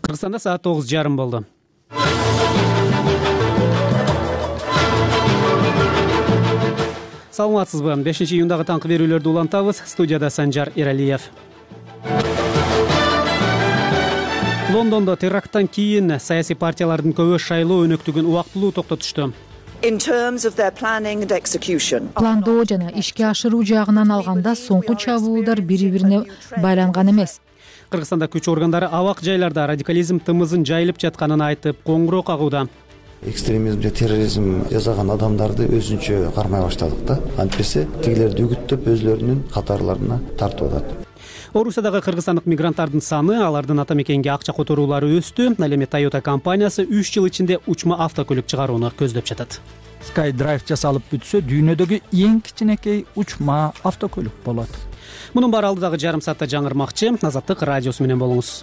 Кыргызстанда саат 9:30 болду. Саламатсызбы? 5-июндагы таңкы берүүлөрдү улантабыз. Студияда Санжар Иралиев. Лондондо теракттан кийин саясий партиялардын көбү шайлоо өнөктүгүн убактылуу токтотушту. Пландоо жана ишке ашыруу жагынан алганда соңку чабуулдар бири-бирине байланган эмес. Кыргызстанда күч органдары абак жайларда радикализм тымызын жайылып жатканын айтып, коңгуроо кагууда. Экстремизм же терроризм жасаган адамдарды өзүнчө кармай баштадык да. Антпесе тигилерди үгүттөп өзлөрүнүн катарларына тартып атат. Орусиядагы кыргызстандык мигранттардын саны, алардын ата мекенге акча которуулары өстү. Ал эми Toyota компаниясы 3 жыл ичинде учма автокөлүк чыгарууну көздөп жатат. SkyDrive жасалып бүтсө, дүйнөдөгү эң кичинекей учма автокөлүк болот. Мунун баары алдыдагы жарым саатта жаңырмакчы. Азаттык радиосу менен болуңуз.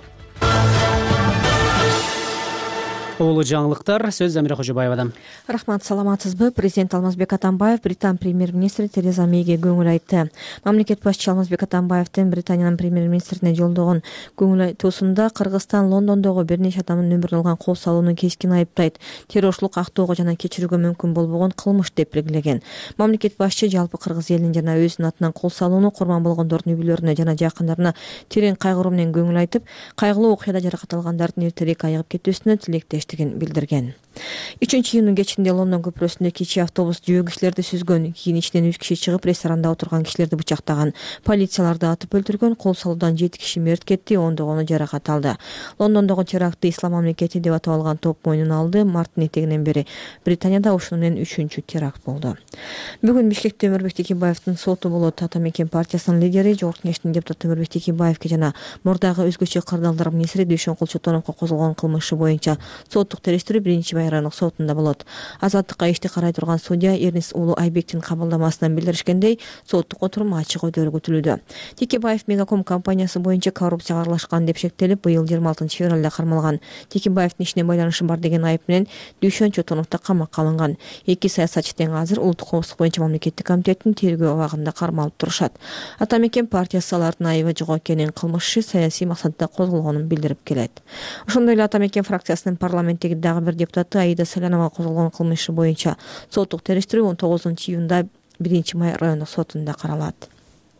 Улуу жаңылыктар, сөз Замира Кожобаевадан. Рахмат, саламатсызбы? Президент Алмазбек Атамбаев Британ премьер-министри Тереза Мейге көңүл айтты. Мамлекет башчысы Алмазбек Атамбаевдин Британиянын премьер-министрине жолдогон көңүл айтуусунда Кыргызстан Лондондогу бир нече адамдын өмүрүн алган кол салууну кескин айыптайт. Террорчулук актоого жана кечирүүгө мүмкүн болбогон кылмыш деп белгилеген. Мамлекет башчы жалпы кыргыз элинин жана өзүнүн атынан кол салууну курман болгондордун үй бүлөлөрүнө жана жакындарына терең кайгыруу менен көңүл айтып, кайгылуу окуяда жаракат алгандардын эртерээк айыгып кетүүсүнө тилектештигин билдирген. 3-июндун кечинде Лондон көпүрөсүндө кичи автобус жөө кишилерди сүзгөн, кийин ичинен 3 киши чыгып ресторанда отурган кишилерди бычактаган, полицияларды атып өлтүргөн, кол салуудан 7 киши мерт кетти, ондогону жаракат алды. Лондондогу терактты ислам мамлекети деп атап алган топ мойнуна алды. Марттын этегинен бери Британияда ушуну менен 3-чү теракт болду. Бүгүн Бишкекте Өмүрбек Текебаевдин соту болот. Ата мекен партиясынын лидери, Жогорку Кеңештин депутаты Өмүрбек Текебаевге жана мурдагы өзгөчө кырдаалдар министри Дүйшөнкул Чотоновго козголгон кылмышы боюнча соттук териштирүү 1-райондук сотунда болот. Азаттыкка ишти карай турган судья Эрнис Уулу Айбектин кабылдамасынан билдиришкендей, соттук отурум ачык өтөрү күтүлүүдө. Текебаев Мегаком компаниясы боюнча коррупцияга аралашкан деп шектелип, быйыл 26-февралда кармалган. Текебаевдин ишине байланышы бар деген айып менен Дүйшөн Чотоновду камакка алынган. Эки саясатчы тең азыр Улуттук коопсуздук боюнча мамлекеттик комитеттин тергөө абагында кармалып турушат. Ата мекен партиясы алардын айыбы жок экенин, кылмыш саясий максатта козголгонун билдирип келет. Ошондой эле Ата мекен фракциясынын парламенттеги дагы бир депутаты Аида Салянова козголгон кылмышы боюнча соттук териштирүү 19-июнда 1-май райондук сотунда каралат.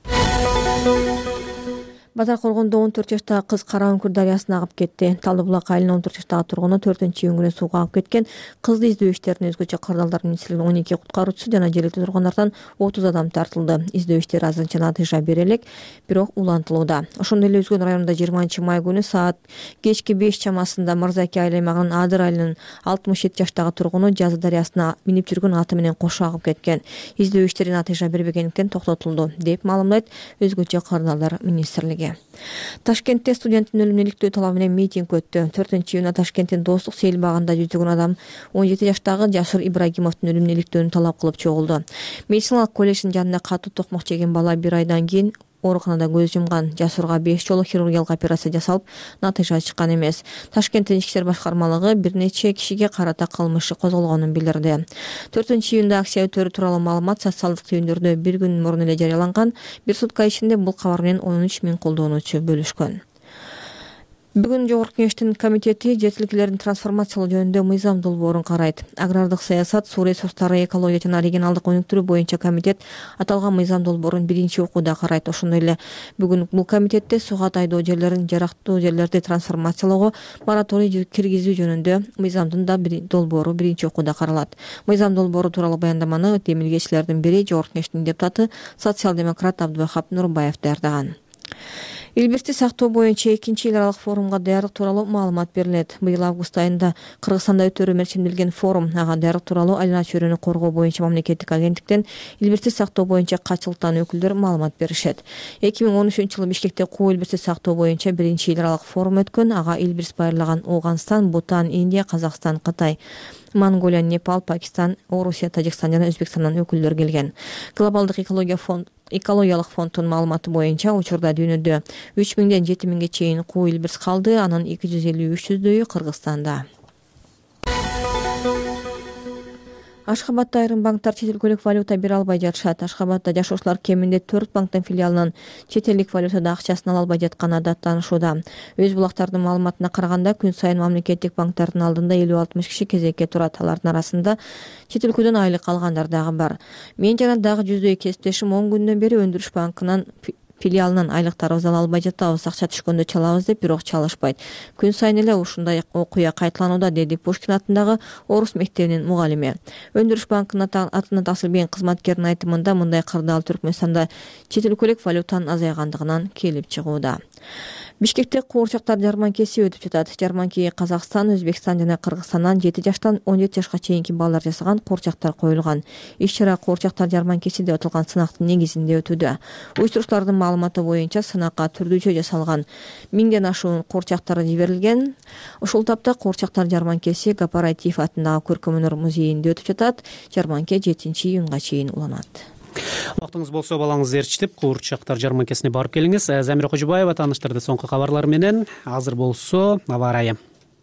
Батар-Коргондо 14 жаштагы кыз Кара Үңкүр дарыясына агып кетти. Талдыбулак айылынын 14 жаштагы тургуну 4-июнь сууга агып кеткен. Кызды издөө иштерине өзгөчө кырдаалдар министрлигинин 12 куткаруучусу жана жергиликтүү тургундардан 30 адам тартылды. Издөө иштери азырынча натыйжа бере элек, бирок улантылууда. Ошондой эле Үзгөн районунда 20-май күнү саат кечки 5 чамасында Мырзаки айыл аймагынын Адыр айылынын 67 жаштагы тургуну Жазы дарыясына минип жүргөн аты менен кошо агып кеткен. Издөө иштери натыйжа бербегендиктен токтотулду, деп маалымдайт өзгөчө кырдаалдар министрлиги. Ташкентте студенттин өлүмүн иликтөө талабы менен митинг өттү. 4-июнда Ташкенттин Достук сейил багында жүздөгөн адам 17 жаштагы Жашыр Ибрагимовдун өлүмүн иликтөөнү талап кылып чогулду. Медициналык колледждин жанында катуу токмок жеген бала 1 айдан кийин ооруканада көз жумган. Жасурга 5 жолу хирургиялык операция жасалып, натыйжа чыккан эмес. Ташкенттин ички иштер башкармалыгы бир нече кишиге карата кылмыш козголгонун билдирди. 4-июнда акция өтөрү тууралуу маалымат социалдык түйүндөрдө бир күн мурун эле жарыяланган. Бир сутка ичинде бул кабар менен 13 000 колдонуучу бөлүшкөн. Бүгүн Жогорку Кеңештин комитети жер тилкелерин трансформациялоо жөнүндө мыйзам долбоорун карайт. Агрардык саясат, суу ресурстары, экология жана регионалдык өнүктүрүү боюнча комитет аталган мыйзам долбоорун 1-окууда карайт. Ошондой эле бүгүн бул комитетте сууга тайдоо жерлерин, жарактуу жерлерди трансформациялоого мораторий киргизүү жөнүндө мыйзамдын да долбоору 1-окууда каралат. Мыйзам долбоору тууралуу баяндаманы демилгечилердин бири Жогорку Кеңештин депутаты социал-демократ Абдывахап Нурбаев даярдаган. Илбирсти сактоо боюнча 2-эл аралык форумга даярдык тууралуу маалымат берилет. Быйыл август айында Кыргызстанда өтөрү мерчимделген форум, ага даярдык тууралуу айлана чөйрөнү коргоо боюнча мамлекеттик агенттиктен илбирсти сактоо боюнча катчылыктан өкүлдөр маалымат беришет. 2013-жылы Бишкекте куу илбирсти сактоо боюнча 1-эл аралык форум өткөн. Ага илбирс байырлаган Ооганстан, Бутан, Индия, Казакстан, Кытай, Монголия, Непал, Пакистан, Орусия, Тажикстан жана Өзбекстандан өкүлдөр келген. Глобалдык экологиялык фонддун маалыматы боюнча учурда дүйнөдө 3000-ден 7000-ге чейин куу илбирс калды, анын 253-дөйү Кыргызстанда. Ашхабадда айрым банктар чет өлкөлүк валюта бере албай жатышат. Ашхабадда жашоочулар кеминде 4 банктын филиалынан чет элдик валютада акчасын ала албай жатканы даттанышууда. Өз булактардын маалыматына караганда, күн сайын мамлекеттик банктардын алдында 50-60 киши кезекке турат. Алардын арасында чет өлкөдөн айлык алгандар дагы бар. Мен жана дагы жүздөй кесиптешим 10 күндөн бери Өндүрүш банкынан филиалынан айлыктарыбызды ала албай жатабыз, акча түшкөндө чалабыз деп, бирок чалышпайт. Күн сайын эле ушундай окуя кайталанууда, деди Пушкин атындагы орус мектебинин мугалими. Өндүрүш банкынын атына тасылбеген кызматкердин айтымында, мындай кырдаал Түркмөнстанда чет өлкөлүк валютанын азайгандыгынан келип чыгууда. Бишкекте куурчактар жарманкеси өтүп жатат. Жарманкеге Казакстан, Өзбекстан жана Кыргызстандан 7 жаштан 17 жашка чейинки балдар жасаган куурчактар коюлган. Иш-чара куурчактар жарманкеси деп аталган сынактын негизинде өтүүдө. Уюштуруучулардын маалыматы боюнча сынакка түрдүүчө жасалган. 1000ден ашуун куурчактар жиберилген. Ушул тапта куурчактар жарманкеси Гапарайтиев атындагы көркөм-өнөр музейинде өтүп жатат. Жарманке 7-июнга чейин уланат. Вактыңыз болсо балаңызды ээрчитип, куурчактар жарманкесине барып келиңиз. Замира Кожубаева тааныштырды соңку кабарлар менен. Азыр болсо аба ырайы.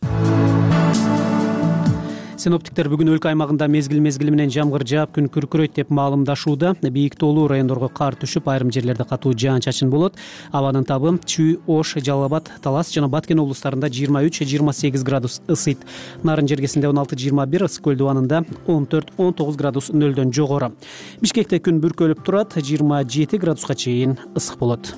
Синоптиктер бүгүн өлкө аймагында мезгил менен жамгыр жаап, күн күркүрөйт деп маалымдашууда. Бийик тоолуу райондорго кар түшүп, айрым жерлерде катуу жаан-чачын болот. Абанын табы Чүй, Ош, Жалал Абад, Талас жана Баткен облустарында 23-28 градус ысыйт. Нарын жергесинде 16-21, Ысык көл дубанында 14-19 градус нөлдөн жогору. Бишкекте күн бүркөлүп турат, 27 градуска чейин ысык болот.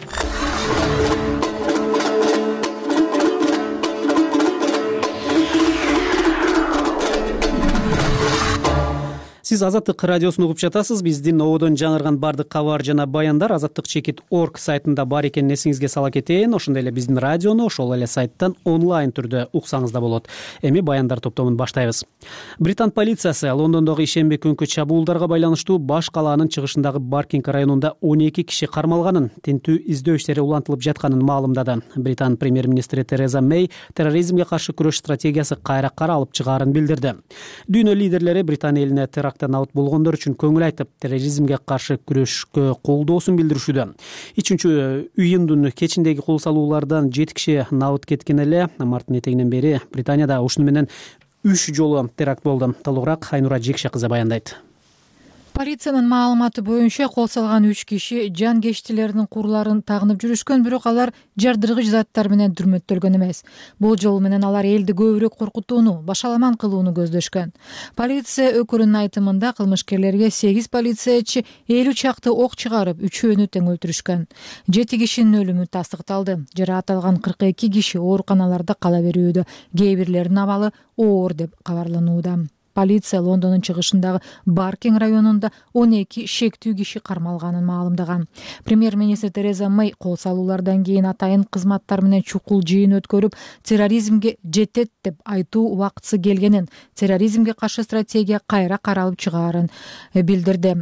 Сиз Азаттык радиосун угуп жатасыз. Биздин ободон жаңырган бардык кабар жана баяндар azattik.org сайтында бар экенин эсиңизге сала кетейин. Ошондой эле биздин радиону ошол эле сайттан онлайн түрдө уксаңыз да болот. Эми баяндар топтомун баштайбыз. Британ полициясы Лондондогу ишемби күнкү чабуулдарга байланыштуу баш калаанын чыгышындагы Баркинг районунда 12 киши кармалганын, тинтүү издөө иштери улантылып жатканын маалымдады. Британ премьер-министри Тереза Мэй терроризмге каршы күрөш стратегиясы кайра каралып чыгаарын билдирди. Дүйнө лидерлери Британия элине наут болгондор үчүн көңүл айтып, терроризмге каршы күрөшкө колдоосун билдиришүүдө. 3-июндун кечиндеги кол салуулардан 7 киши наут кеткен эле. Марттын этегинен бери Британияда ушуну менен 3 жолу теракт болду. Толугураак Айнура Жекше кызы баяндайт. Полициянын маалыматы боюнча кол салган 3 киши жан курларын тагынып жүрүшкөн, бирок алар жардыргыч заттар менен түрмөттөлгөн эмес. Болжол менен алар элди көбүрөөк коркутууну, башаламан кылууну көздөшкөн. Полиция өкүлүнүн айтымында кылмышкерлерге 8 полициячы 50 чакты ок чыгарып, 3-өөнү тең өлтүрүшкөн. 7 кишинин өлүмү тастыкталды. Жараатталган 42 киши ооруканаларда кала берүүдө. Кээ бирлеринин абалы оор деп кабарланууда. Полиция Лондондун чыгышындагы Баркинг районунда 12 шектүү киши кармалганын маалымдаган. Премьер-министр Тереза Мэй кол салуулардан кийин атайын кызматтар менен чукул жыйын өткөрүп, терроризмге жетет деп айтуу убактысы келгенин, терроризмге каршы стратегия кайра каралып чыгаарын билдирди.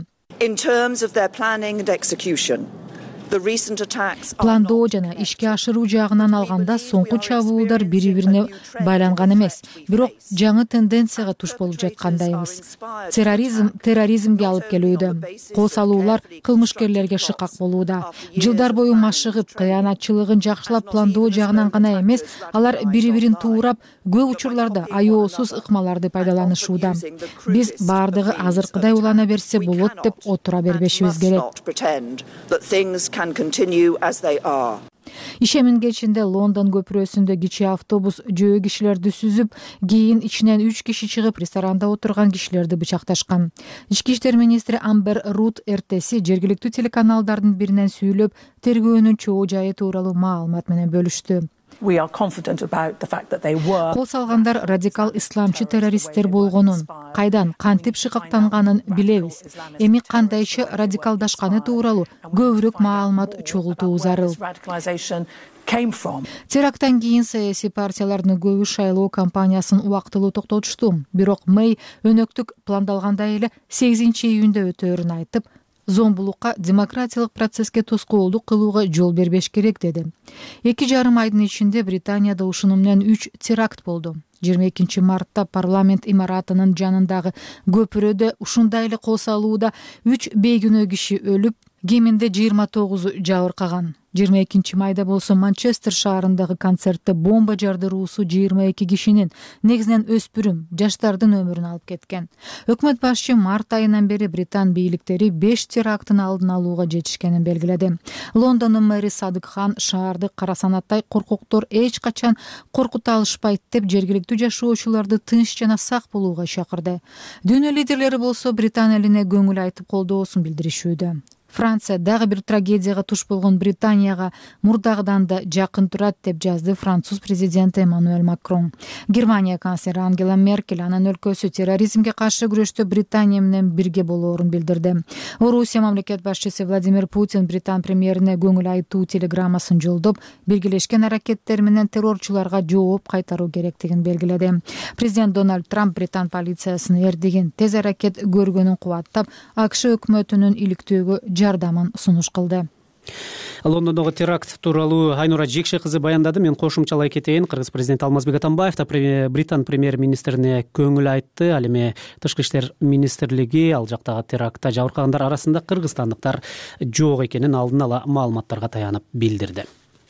Пландоо жана ишке ашыруу жагынан алганда соңку чабуулдар бири-бирине байланган эмес, бирок жаңы тенденцияга туш болуп жаткандайбыз. Терроризмге алып келүүдө. Кол салуулар кылмышкерлерге шыкак болууда. Жылдар бою машыгып, кыянатчылыгын жакшылап пландоо жагынан гана эмес, алар бири-бирин туурап, көп учурларда аеосуз ыкмаларды пайдаланышууда. Биз баардыгы азыркыдай улана берсе болот деп отура бербешибиз керек. Ишемин кечинде Лондон көпүрөсүндө кичи автобус жөө кишилерди сүзүп, кийин ичинен 3 киши чыгып, ресторанда отурган кишилерди бычакташкан. Ички иштер министри Амбер Рут эртеси жергиликтүү телеканалдардын биринен сүйлөп, тергөөнүн чоо жайы тууралуу маалымат менен бөлүштү. Кол салгандар радикал исламчы террористтер болгонун, кайдан, кантип шыкактанганын билебиз. Эми кандайча радикалдашканы тууралуу көбүрөөк маалымат чогултуу зарыл. Теракттан кийин саясий партиялардын көбү шайлоо кампаниясын убактылуу токтотушту. Бирок Мэй өнөктүк пландалгандай эле 8-июнда өтөөрүн айтып, зомбулукка, демократиялык процесске тоскоолдук кылууга жол бербеш керек деди. 2,5 айдын ичинде Британияда ушуну менен 3 теракт болду. 22 мартта парламент имаратынын жанындагы көпүрөдө ушундай эле кол салууда 3 бейгүнөө киши өлүп, кеминде 29 жабыркаган. 22 майда болсо Манчестер шаарындагы концертте бомба жардыруусу 22 кишинин, негизинен өспүрүм, жаштардын өмүрүн алып кеткен. Өкмөт башчы март айынан бери Британ бийликтери 5 терактын алдын алууга жетишкенин белгиледи. Лондондун мэри Садык Хан шаарды кара санаттай коркоктор эч качан коркута алышпайт деп жергиликтүү жашоочуларды тынч жана сак болууга чакырды. Дүйнө лидерлери болсо Британ элине көңүл айтып колдоосун билдиришүүдө. Франция дагы бир трагедияга туш болгон Британияга мурдагыдан да жакын турат деп жазды француз президенти Эммануэль Макрон. Германия канцлери Ангела Меркель анын өлкөсү терроризмге каршы күрөштө Британия менен бирге болоорун билдирди. Орусия мамлекет башчысы Владимир Путин Британ премьерине көңүл айтуу телеграммасын жолдоп, биргелешкен аракеттер менен террорчуларга жооп кайтаруу керектигин белгиледи. Президент Дональд Трамп Британ полициясынын эрдигин тез аракет көргөнүн кубаттап, АКШ өкмөтүнүн иликтөөгө жардамын сунуш кылды. Лондондогу теракт тууралуу Айнура Жекше кызы баяндады. Мен кошумчалай кетейин. Кыргыз президенти Алмазбек Атамбаев да Британ премьер-министрине көңүл айтты. Ал эми Тышкы иштер министрлиги ал жактагы терактта жабыркагандар арасында кыргызстандыктар жок экенин алдын ала маалыматтарга таянып билдирди.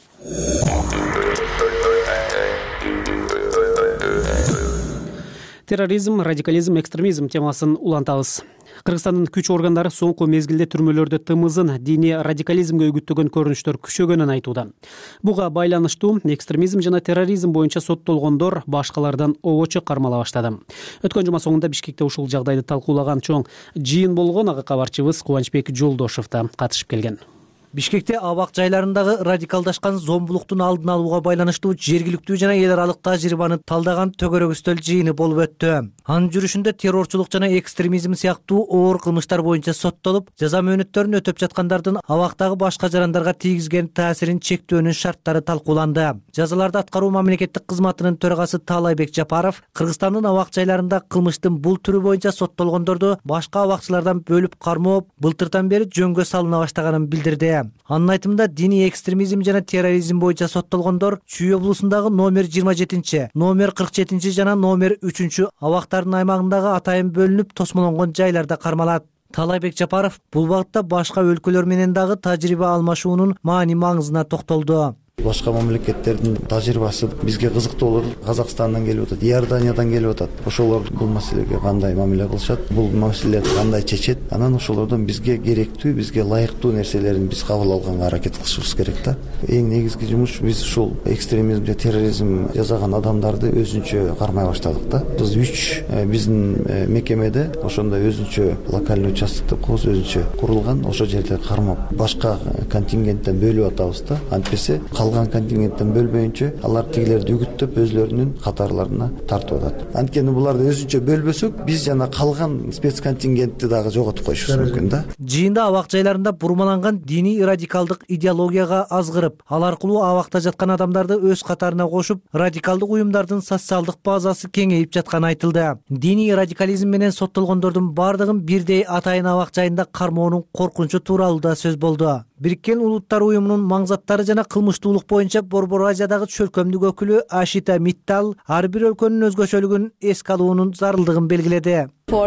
Терроризм, радикализм, экстремизм темасын улантабыз. Кыргызстандын күч органдары соңку мезгилде түрмөлөрдө тымызын диний радикализмге үгүттөгөн көрүнүштөр күчөгөнүн айтууда. Буга байланыштуу экстремизм жана терроризм боюнча соттолгондор башкалардан обочу кармала баштады. Өткөн жума соңунда Бишкекте ушул жагдайды талкуулаган чоң жыйын болгон. Ага кабарчыбыз Кубанычбек Жолдошов да катышып келген. Бишкекте абак жайларындагы радикалдашкан зомбулуктун алдын алууга байланыштуу жергиликтүү жана эл аралык тажрыйбаны талдаган төгөрөк үстөл жыйыны болуп өттү. Анын жүрүшүндө террорчулук жана экстремизм сыяктуу оор кылмыштар боюнча соттолуп, жаза мөөнөттөрүн өтөп жаткандардын абактагы башка жарандарга тийгизген таасирин чектөөнүн шарттары талкууланды. Жазаларды аткаруу мамлекеттик кызматынын төрагасы Таалайбек Жапаров Кыргызстандын абак жайларында кылмыштын бул түрү боюнча соттолгондорду башка абакчылардан бөлүп кармоо былтырдан бери жөнгө салына баштаганын билдирди. Анын айтымында диний экстремизм жана терроризм боюнча соттолгондор Чүй облусундагы номер 27, номер 47 жана номер 3 абактардын аймагындагы атайын бөлүнүп тосмолонгон жайларда кармалат. Таалайбек Жапаров бул багытта башка өлкөлөр менен дагы тажрыйба алмашуунун маани маңызына токтолду. Башка мамлекеттердин тажрыйбасы бизге кызыктуу болор. Казакстандан келип атат, Иорданиядан келип атат. Ошолор бул маселеге кандай мамиле кылышат, бул маселени кандай чечет, анан ошолордон бизге керектүү, бизге ылайыктуу нерселерин биз кабыл алганга аракет кылышыбыз керек да. Эң негизги жумуш биз ушул экстремизм же терроризм жасаган адамдарды өзүнчө кармай баштадык да. Биз 3 биздин мекемеде ошондой өзүнчө локальный участок деп коебуз, өзүнчө курулган. Ошол жерде кармап башка контингенттен бөлүп атабыз да. Антпесе калган контингенттен бөлбөйүнчө алар тигилерди үгүттөп өзлөрүнүн катарларына тартып атат. Анткени буларды өзүнчө бөлбөсөк, биз жана калган спецконтингентти дагы жоготуп коюшубуз мүмкүн да. Жыйында абак жайларында бурмаланган диний радикалдык идеологияга азгырып, ал аркылуу абакта жаткан адамдарды өз катарына кошуп, радикалдык уюмдардын социалдык базасы кеңейип жатканы айтылды. Диний радикализм менен соттолгондордун бардыгын бирдей атайын абак жайында кармоонун коркунучу тууралуу да сөз болду. Бириккен Улуттар уюмунун маңзаттары жана кылмыштуулук боюнча Борбор Азиядагы чөлкөмдүк өкүлү Ашита Миттал ар бир өлкөнүн өзгөчөлүгүн эске алуунун зарылдыгын белгиледи.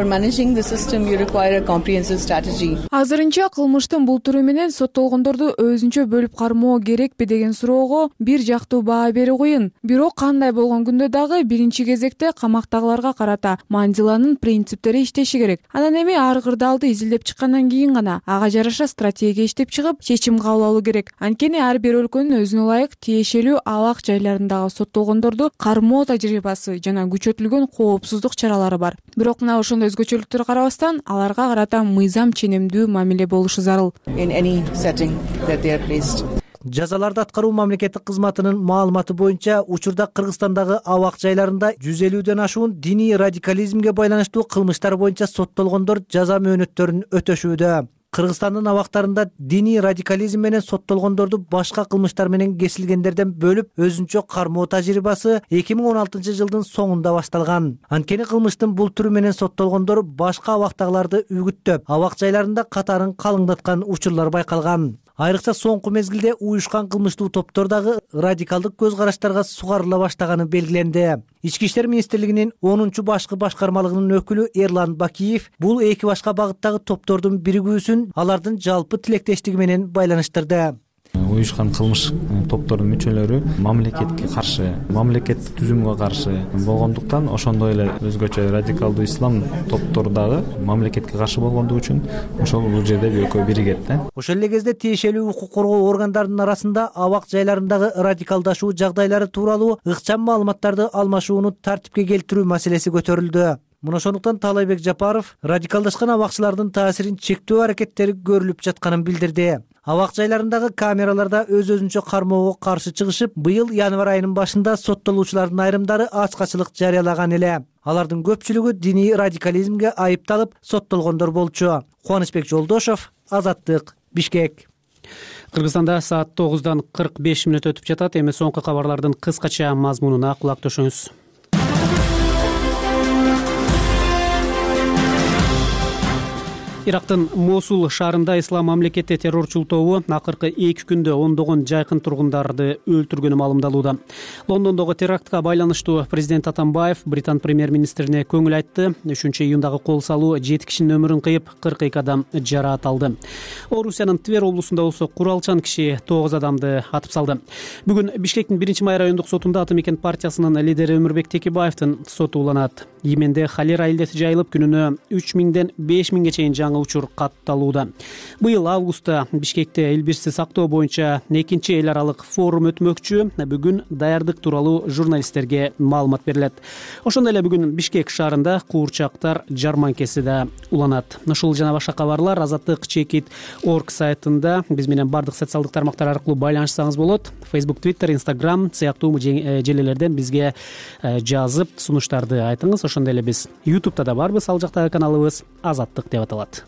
Азырынча кылмыштын бул түрү менен соттолгондорду өзүнчө бөлүп кармоо керекпи деген суроого бир жактуу баа берүү кыйын. Бирок кандай болгон күндө дагы биринчи кезекте камактагыларга карата Мандиланын принциптери иштеши керек. Анан эми ар кырдаалды изилдеп чыккандан кийин гана ага жараша стратегия иштеп чыгып чечим кабыл алуу керек. Анткени ар бир өлкөнүн өзүнө ылайык тиешелүү абак жайларындагы соттолгондорду кармоо тажрыйбасы жана күчөтүлгөн коопсуздук чаралары бар. Бирок мына ошондой өзгөчөлүктөр карабастан аларга карата мыйзам ченемдүү мамиле болушу зарыл. Жазаларды аткаруу мамлекеттик кызматынын маалыматы боюнча учурда Кыргызстандагы абак жайларында 150ден ашуун диний радикализмге байланыштуу кылмыштар боюнча соттолгондор жаза мөөнөттөрүн өтөшүүдө. Кыргызстандын абактарында диний радикализм менен соттолгондорду башка кылмыштар менен кесилгендерден бөлүп өзүнчө кармоо тажрыйбасы 2016 жылдын соңунда башталган. Анткени кылмыштын бул түрү менен соттолгондор башка абактагыларды үгүттөп, абак жайларында катарын калыңдаткан учурлар байкалган. Айрыкча соңку мезгилде уюшкан кылмыштуу топтор дагы радикалдык көз караштарга сугарыла баштаганы белгиленди. Ички иштер министрлигинин 10-башкы башкармалыгынын өкүлү Эрлан Бакиев бул эки башка багыттагы топтордун биригүүсүн алардын жалпы тилектештиги менен байланыштырды. Уюшкан кылмыш топтордун мүчөлөрү мамлекетке каршы, мамлекеттик түзүмгө каршы болгондуктан, ошондой эле өзгөчө радикалдуу ислам топтору дагы мамлекетке каршы болгондугу үчүн ошол бул жерде экөө биригет да. Ошол эле кезде тиешелүү укук коргоо органдарынын арасында абак жайларындагы радикалдашуу жагдайлары тууралуу ыкчам маалыматтарды алмашууну тартипке келтирүү маселеси көтөрүлдү. Мына ошондуктан Таалайбек Жапаров радикалдашкан абакчылардын таасирин чектөө аракеттери көрүлүп жатканын билдирди. Абак жайларындагы камераларда өз-өзүнчө кармоого каршы чыгышып, быйыл январь айынын башында соттолуучулардын айрымдары ачкачылык жарыялаган эле. Алардын көпчүлүгү диний радикализмге айыпталып соттолгондор болчу. Кубанычбек Жолдошов, Азаттык, Бишкек. Кыргызстанда саат 9:45 өтүп жатат. Эми соңку кабарлардын кыскача мазмунуна кулак төшөңүз. Ирактын Мосул шаарында ислам мамлекети террорчул тобу акыркы 2 күндө ондогон жайкын тургундарды өлтүргөнү маалымдалууда. Лондондогу терактка байланыштуу президент Атамбаев Британ премьер-министрине көңүл айтты. 3-июндагы кол салуу 7 кишинин өмүрүн кыйып, 42 адам жараат алды. Орусиянын Твер облусунда болсо куралчан киши 9 адамды атып салды. Бүгүн Бишкектин 1-май райондук сотунда Ата мекен партиясынын лидери Өмүрбек Текебаевдин соту уланат. Йеменде холера илдети жайылып, күнүнө 3000ден 5000ге чейин учур катталууда. Быйыл августта Бишкекте эл бирчи сактоо боюнча 2-чи эл аралык форум өтмөкчү. Бүгүн даярдык тууралуу журналисттерге маалымат берилет. Ошондой эле бүгүн Бишкек шаарында куурчактар жарманкеси да уланат. Ушул жана башка кабарлар Азаттык чекит орг сайтында биз менен бардык социалдык тармактар аркылуу байланышсаңыз болот. Facebook, Twitter, Instagram сыяктуу желелерден бизге жазып сунуштарды айтыңыз. Ошондой эле биз YouTube'да да барбыз. Ал жактагы каналыбыз Азаттык деп аталат.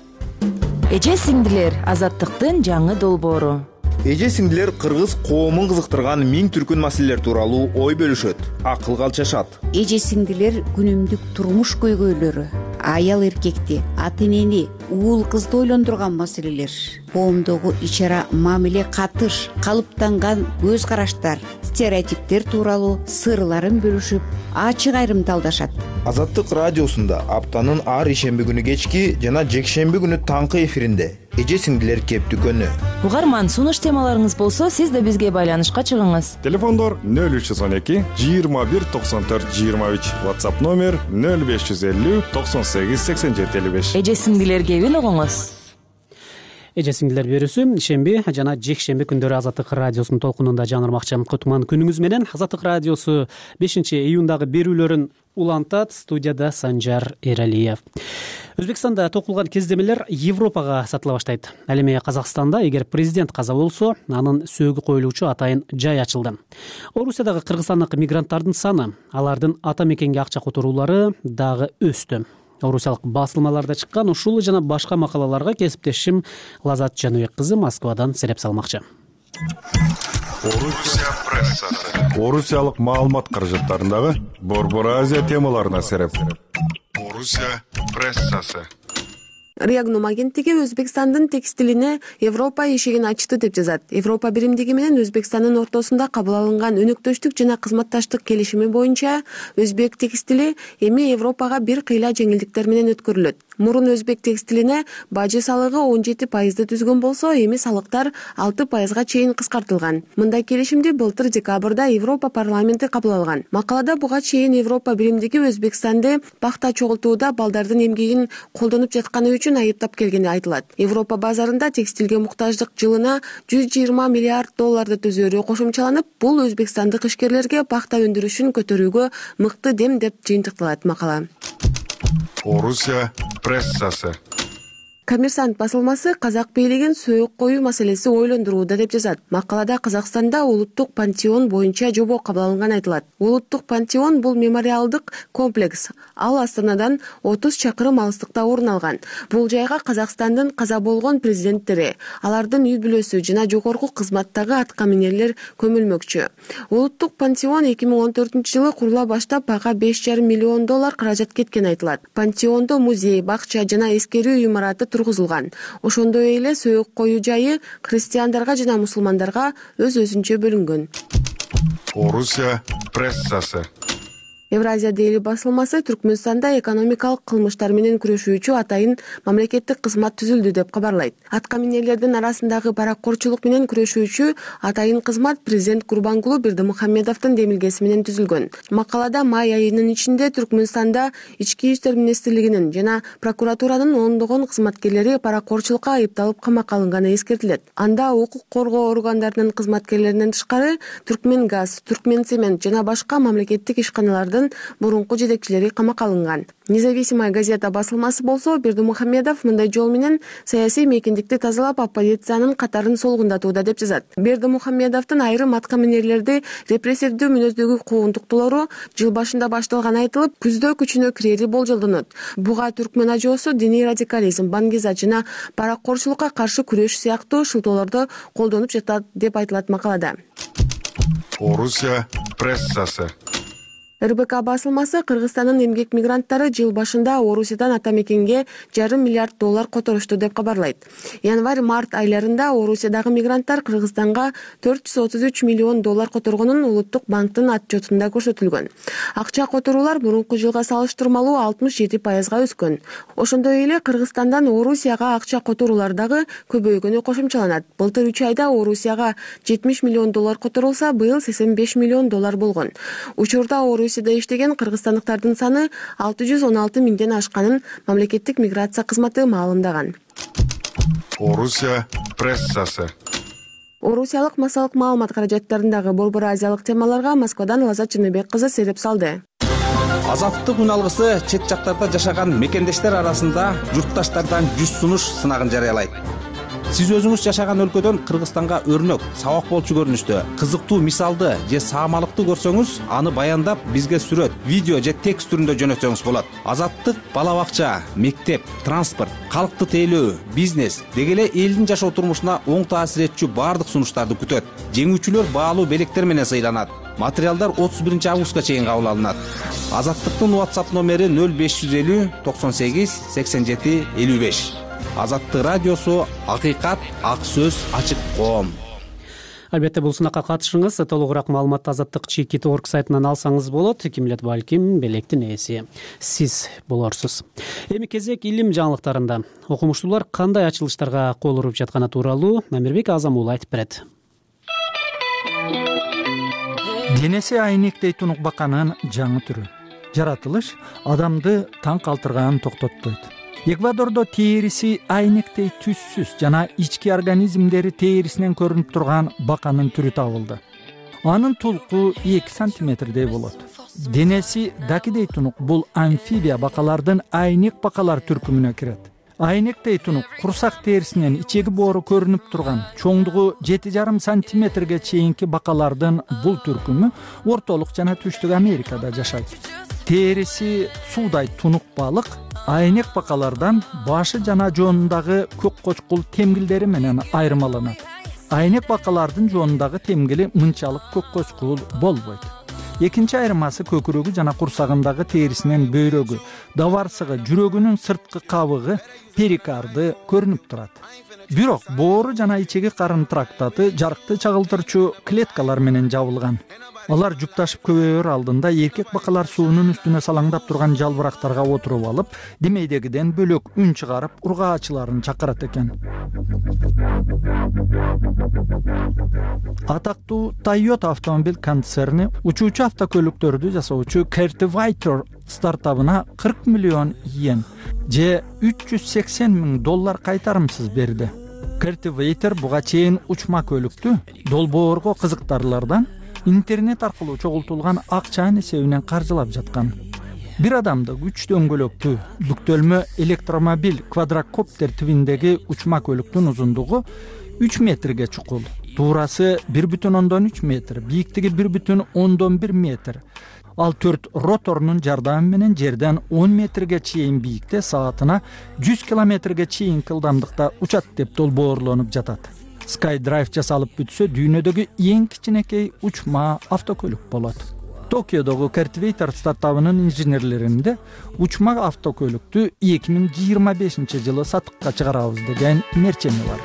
Эже сиңдилер, Азаттыктын жаңы долбоору. Эже сиңдилер кыргыз коомун кызыктырган миң түркүн маселелер тууралуу ой бөлүшөт, акылга алчашат. Эже сиңдилер күнүмдүк турмуш көйгөйлөрү, аял эркекти, ата энени, уул кызды ойлондурган маселелер, коомдогу ичара мамиле катыш, калыптанган көз караштар, стереотиптер тууралуу сырларын бөлүшүп, ачык айрымдалдашат. Азаттык радиосунда аптанын ар ишемби күнү кечки жана жекшемби күнү таңкы эфиринде эже сиңдилер кептүкөнү. Угарман, сунуш темаларыңыз болсо, сиз да бизге байланышка чыгыңыз. Телефондор 0312 21 94 23, WhatsApp номер 0550 98 87 55. Эже сиңдилер кебин угуңуз. Эже сиңдилер берүүсү ишемби жана жекшемби күндөрү Азаттык радиосунун толкунунда жаңырмакчы. Кутман күнүңүз менен. Азаттык радиосу 5-июндагы берүүлөрүн улантат. Студияда Санжар Эралиев. Өзбекстанда токулган кездемелер Европага сатыла баштайт. Ал эми Казакстанда эгер президент каза болсо, анын сөөгү коюлуучу атайын жай ачылды. Орусиядагы кыргызстандык мигранттардын саны, алардын ата мекенге акча которуулары дагы өстү. Орусиялык басылмаларда чыккан ушул жана башка макалаларга кесиптешим Лазат Жаныбек кызы Москвадан сереп салмакчы. Орусия прессасы. Орусиялык маалымат каражаттарындагы Борбор Азия темаларына сереп. Орусия прессасы. Реагнум агенттиги Өзбекстандын текстилине Европа эшигин ачты деп жазат. Европа биримдиги менен Өзбекстандын ортосунда кабыл алынган өнөктөштүк жана кызматташтык келишими боюнча өзбек текстили эми Европага бир кыйла жеңилдиктер менен өткөрүлөт. Мурун өзбек текстилине бажы салыгы 17% түзгөн болсо, эми салыктар 6%га чейин кыскартылган. Мындай келишимди былтыр декабрда Европа парламенти кабыл алган. Макалада буга чейин Европа биримдиги Өзбекстанды пахта чогултууда балдардын эмгегин колдонуп жатканы үчүн айыптап келгени айтылат. Европа базарында текстилге муктаждык жылына 120 миллиард долларды түзөрү кошумчаланып, бул өзбекстандык ишкерлерге пахта өндүрүшүн көтөрүүгө мыкты дем деп жыйынтыкталат макала. Орусия прессасы. Коммерсант басылмасы казак бийлигин сөөк коюу маселеси ойлондурууда деп жазат. Макалада Казакстанда улуттук пантеон боюнча жобо кабыл алынган айтылат. Улуттук пантеон бул мемориалдык комплекс. Ал Астанадан 30 чакырым алыстыкта орун алган. Бул жайга Казакстандын каза болгон президенттери, алардын үй бүлөсү жана жогорку кызматтагы аткаминерлер көмүлмөкчү. Улуттук пантеон 2014-жылы курула баштап, ага 5,5 миллион доллар каражат кеткен айтылат. Пантеондо музей, бакча жана эскерүү имараты тургузулган. Ошондой эле сөйөк коюу жайы христиандарга жана мусулмандарга өз-өзүнчө бөлүнгөн. Орусия прессасы. Евразия Дейли басылмасы Түркмөнстанда экономикалык кылмыштар менен күрөшүүчү атайын мамлекеттик кызмат түзүлдү деп кабарлайт. Аткаминерлердин арасындагы паракорчулук менен күрөшүүчү атайын кызмат президент Курбангулу Бердимухамедовдун демилгеси менен түзүлгөн. Макалада май айынын ичинде Түркмөнстанда ички иштер министрлигинин жана прокуратуранын ондогон кызматкерлери паракорчулукка айыпталып камакка алынганы эскертилет. Анда укук коргоо органдарынын кызматкерлеринен тышкары Түркменгаз, Түркменцемент жана башка мамлекеттик ишканалардын мурунку жетекчилери камакка алынган. Независимая газета басылмасы болсо Бердимухамедов мындай жол менен саясий мейкиндикти тазалап оппозициянын катарын солгундатууда деп жазат. Бердимухамедовдун айрым аткаминерлерди репрессивдүү мүнөздөгү куугунтуктоолору жыл башында башталганы айтылып, күздө күчүнө кирери болжолдонот. Буга түркмөн ажоосу, диний радикализм, баңгизат жана паракорчулукка каршы күрөш сыяктуу шылтоолорду колдонуп жатат деп айтылат макалада. Орусия прессасы. РБК басылмасы Кыргызстандын эмгек мигранттары жыл башында Орусиядан ата мекенге $0,5 миллиард которушту деп кабарлайт. Январь-март айларында Орусиядагы мигранттар Кыргызстанга $433 миллион которгонун Улуттук банктын отчетунда көрсөтүлгөн. Акча которуулар мурунку жылга салыштырмалуу 67% өскөн. Ошондой эле Кыргызстандан Орусияга акча которуулар дагы көбөйгөнү кошумчаланат. Былтыр 3 айда Орусияга $70 миллион которулса, быйыл $85 миллион болгон. Учурда Орусияда иштеген кыргызстандыктардын саны 616 миңден ашканын мамлекеттик миграция кызматы маалымдаган. Орусия прессасы. Орусиялык массалык маалымат каражаттарындагы борбор азиялык темаларга Москвадан Лазат Чыныбек кызы сереп салды. Азаттык үналгысы чет жактарда жашаган мекендештер арасында журтташтардан 100 сунуш сынагын жарыялайт. Сиз өзүңүз жашаган өлкөдөн Кыргызстанга өрнөк, сабак болчу көрүнүштө, кызыктуу мисалды же саамалыкты көрсөңүз, аны баяндап бизге сүрөт, видео же текст түрүндө жөнөтсөңүз болот. Азаттык бала бакча, мектеп, транспорт, калкты тейлөө, бизнес деги эле элдин жашоо турмушуна оң таасир этчү бардык сунуштарды күтөт. Жеңүүчүлөр баалуу белектер менен сыйланат. Материалдар 31 августка чейин кабыл алынат. Азаттыктын WhatsApp номери 0550 98 87 55. Азаттык радиосу, акыйкат, ак сөз, ачык коом. Албетте бул сынакка катышыңыз, толугураак маалыматты Азаттык Чекит.org сайтынан алсаңыз болот. Ким билет, балким белектин ээси сиз болорсуз. Эми кезек илим жаңылыктарында. Окумуштуулар кандай ачылыштарга кол уруп жатканы тууралуу Мамирбек Азамул айтып берет. Денеси айнектей тунук баканын жаңы түрү. Жаратылыш адамды таң калтырганын токтотпойт. Эквадордо териси айнектей түссүз жана ички организмдери терисинен көрүнүп турган баканын түрү табылды. Анын тулку 2 сантиметрдей болот. Денеси дакидей тунук бул амфибия бакалардын айнек бакалар түркүмүнө кирет. Айнектей тунук курсак терисинен ичеги боору көрүнүп турган чоңдугу 7,5 сантиметрге чейинки бакалардын бул түркүмү ортолук жана түштүк Америкада жашайт. Териси суудай тунук балык айнек бакалардан башы жана жоонундагы көк кочкул темгилдери менен айырмаланат. Айнек бакалардын жоонундагы темгили мынчалык көк кочкул болбойт. Экинчи айырмасы көкүрөгү жана курсагындагы терисинен бөйрөгү, даварсыгы, жүрөгүнүн сырткы кабыгы, перикарды көрүнүп турат. Бирок боору жана ичеги карын трактаты жарыкты чагылтырчу клеткалар менен жабылган. Алар жупташып көбөйөр алдында эркек бакалар суунун үстүнө салаңдап турган жалбырактарга отуруп алып, демейдегиден бөлөк үн чыгарып, ургаачыларын чакырат экен. Атактуу Toyota автомобиль концерни учуучу автокөлүктөрдү жасоочу Certivator стартабына 40 миллион йен же $380 миң кайтарымсыз берди. Certivator буга чейин учма көлүктү долбоорго кызыктарлардан интернет аркылуу чогултулган акчанын эсебинен каржылап жаткан. Бир адамды үч дөңгөлөктүү бүктөлмө электромобиль квадрокоптер тибиндеги учма көлүктүн узундугу 3 метрге чукул, туурасы 1,3 метр, бийиктиги 1,1 метр. Ал 4 роторунун жардамы менен жерден 10 метрге чейин бийикте саатына 100 километрге чейин ылдамдыкта учат деп долбоорлонуп жатат. SkyDrive жасалып бүтсө, дүйнөдөгү эң кичинекей учма автокөлүк болот. Токиодогу Кертвейтер стартабынын инженерлеринде учма автокөлүктү 2025-жылы сатыкка чыгарабыз деген мерчеми бар.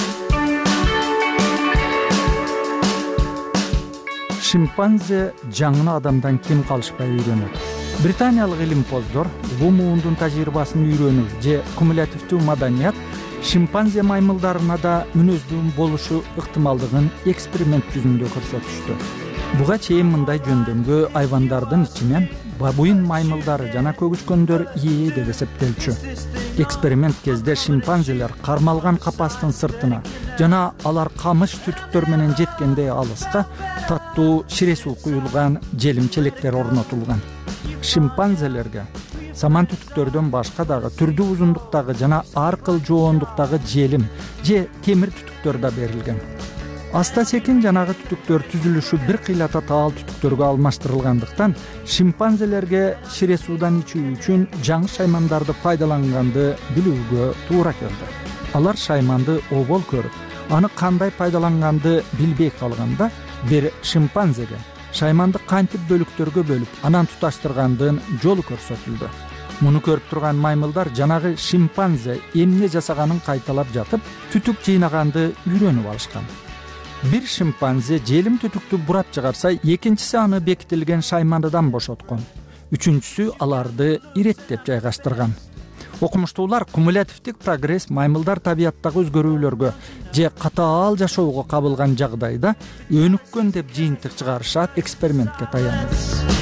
Шимпанзе жаңыны адамдан кем калышпай үйрөнөт. Британиялык илимпоздор бул муундун тажрыйбасын үйрөнүү же кумулятивдүү маданият шимпанзе маймылдарына да мүнөздүү болушу ыктымалдыгын эксперимент жүзүндө көрсөтүштү. Буга чейин мындай жөндөмгө айвандардын ичинен бабуин маймылдары жана көгүчкөндөр ие деп эсептелчү. Эксперимент кезде шимпанзелер кармалган капастын сыртына жана алар камыш түтүктөр менен жеткендей алыска таттуу ширесүү куюлган желим-челектер орнотулган. Шимпанзелерге саман түтүктөрдөн башка дагы түрдүү узундуктагы жана ар кыл жоондуктагы желим же темир түтүктөр да берилген. Аста секин жанагы түтүктөр түзүлүшү бир кыйла татаал түтүктөргө алмаштырылгандыктан шимпанзелерге шире суудан ичүү үчүн жаңы шаймандарды пайдаланганды билүүгө туура келди. Алар шайманды обол көрүп, аны кандай пайдаланганды билбей калганда бир шимпанзеге шайманды кантип бөлүктөргө бөлүп, анан туташтыргандын жолу көрсөтүлдү. Муну көрүп турган маймылдар жанагы шимпанзе эмне жасаганын кайталап жатып, түтүк жыйнаганды үйрөнүп алышкан. Бир шимпанзе желим түтүктү бурап чыгарса, экинчиси аны бекитилген шаймандыдан бошоткон. Үчүнчүсү аларды иреттеп жайгаштырган. Окумуштуулар кумулятивдик прогресс маймылдар табияттагы өзгөрүүлөргө же катаал жашоого кабылган жагдайда өнүккөн деп жыйынтык чыгарышат экспериментке таянып.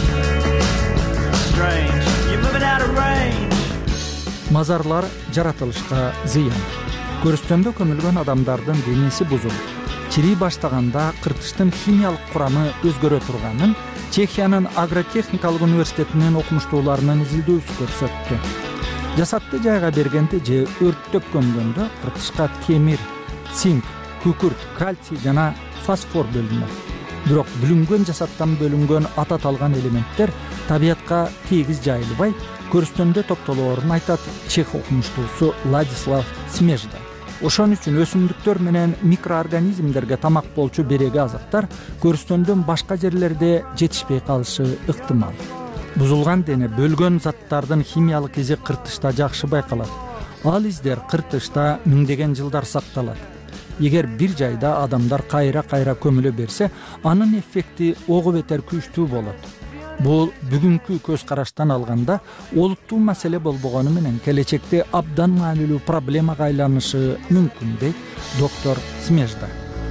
Мазарлар жаратылышка зыян. Көрүстөндө көмүлгөн адамдардын денеси бузулуп, чирий баштаганда кыртыштын химиялык курамы өзгөрө турганын Чехиянын агротехникалык университетинин окумуштууларынын изилдөөсү көрсөттү. Жасатты жайга бергенде же өрттөп көмгөндө кыртышка темир, цинк, күкүрт, кальций жана фосфор бөлүнөт. Бирок бүлүнгөн жасаттан бөлүнгөн аты аталган элементтер табиятка тегиз жайылбай, көрүстөндө топтолоорун айтат чех окумуштуусу Ладислав Смежда. Ошон үчүн өсүмдүктөр менен микроорганизмдерге тамак болчу береги азыктар көрүстөндөн башка жерлерде жетишпей калышы ыктымал. Бузулган дене бөлгөн заттардын химиялык изи кыртышта жакшы байкалат. Ал издер кыртышта миңдеген жылдар сакталат. Эгер бир жайда адамдар кайра көмүлө берсе, анын эффекти ого бетер күчтүү болот. Бул бүгүнкү көз караштан алганда олуттуу маселе болбогону менен келечекте абдан маанилүү проблемага айланышы мүмкүн дейт доктор Смежда.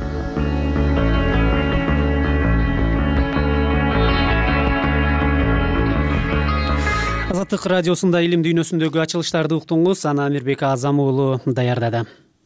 Азаттык радиосунда илим дүйнөсүндөгү ачылыштарды уктуңуз. Ана Амирбек Азам уулу даярдады.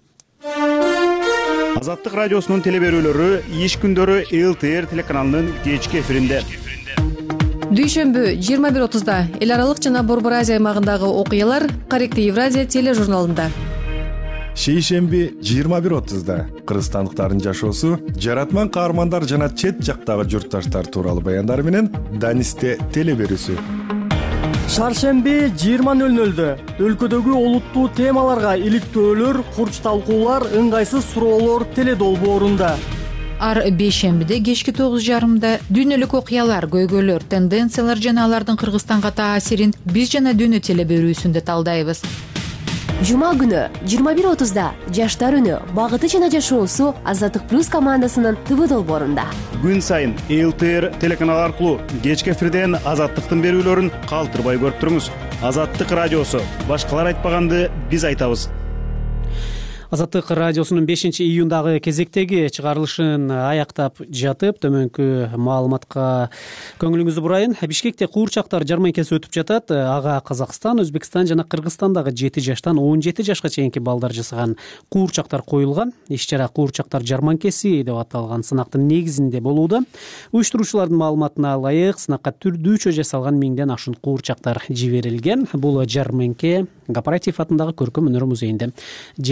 Азаттык радиосунун телеберүүлөрү иш күндөрү ЛТР телеканалынын кечки эфиринде. Дүйшөмбү 21:30 эл аралык жана Борбор Азия аймагындагы окуялар Корректив Евразия тележурналында. Шейшемби 21:30 кыргызстандыктардын жашоосу, жаратман каармандар жана чет жактагы журтташтар тууралуу баяндар менен Данисте телеберүүсү. Шаршемби 20:00 өлкөдөгү олуттуу темаларга иликтөөлөр, курч талкуулар, ыңгайсыз суроолор теледолбоорунда. Ар бейшембиде кечки 9:30 дүйнөлүк окуялар, көйгөйлөр, тенденциялар жана алардын Кыргызстанга таасирин биз жана дүйнө телеберүүсүндө талдайбыз. Жума күнү 21:30 жаштар үнү, багыты жана жашоосу Азаттык плюс командасынын ТВ долбоорунда. Күн сайын ЛТР телеканалы аркылуу кечки эфирден Азаттыктын берүүлөрүн калтырбай көрүп туруңуз. Азаттык радиосу, башкалар айтпаганды биз айтабыз. Азаттык радиосунун 5-июндагы кезектеги чыгарылышын аяктап жатып, төмөнкү маалыматка көңүлүңүздү бурайын. Бишкекте куурчактар жарманкеси өтүп жатат. Ага Казакстан, Өзбекстан жана Кыргызстандагы 7 жаштан 17 жашка чейинки балдар жасаган куурчактар коюлган. Иш-чара куурчактар жарманкеси деп аталган сынактын негизинде болууда. Уюштуруучулардын маалыматына ылайык, сынакка түрдүүчө жасалган 1000ден ашуун куурчактар жиберилген. Бул жарманке Кооператив атындагы Көркөм өнөр музейинде 7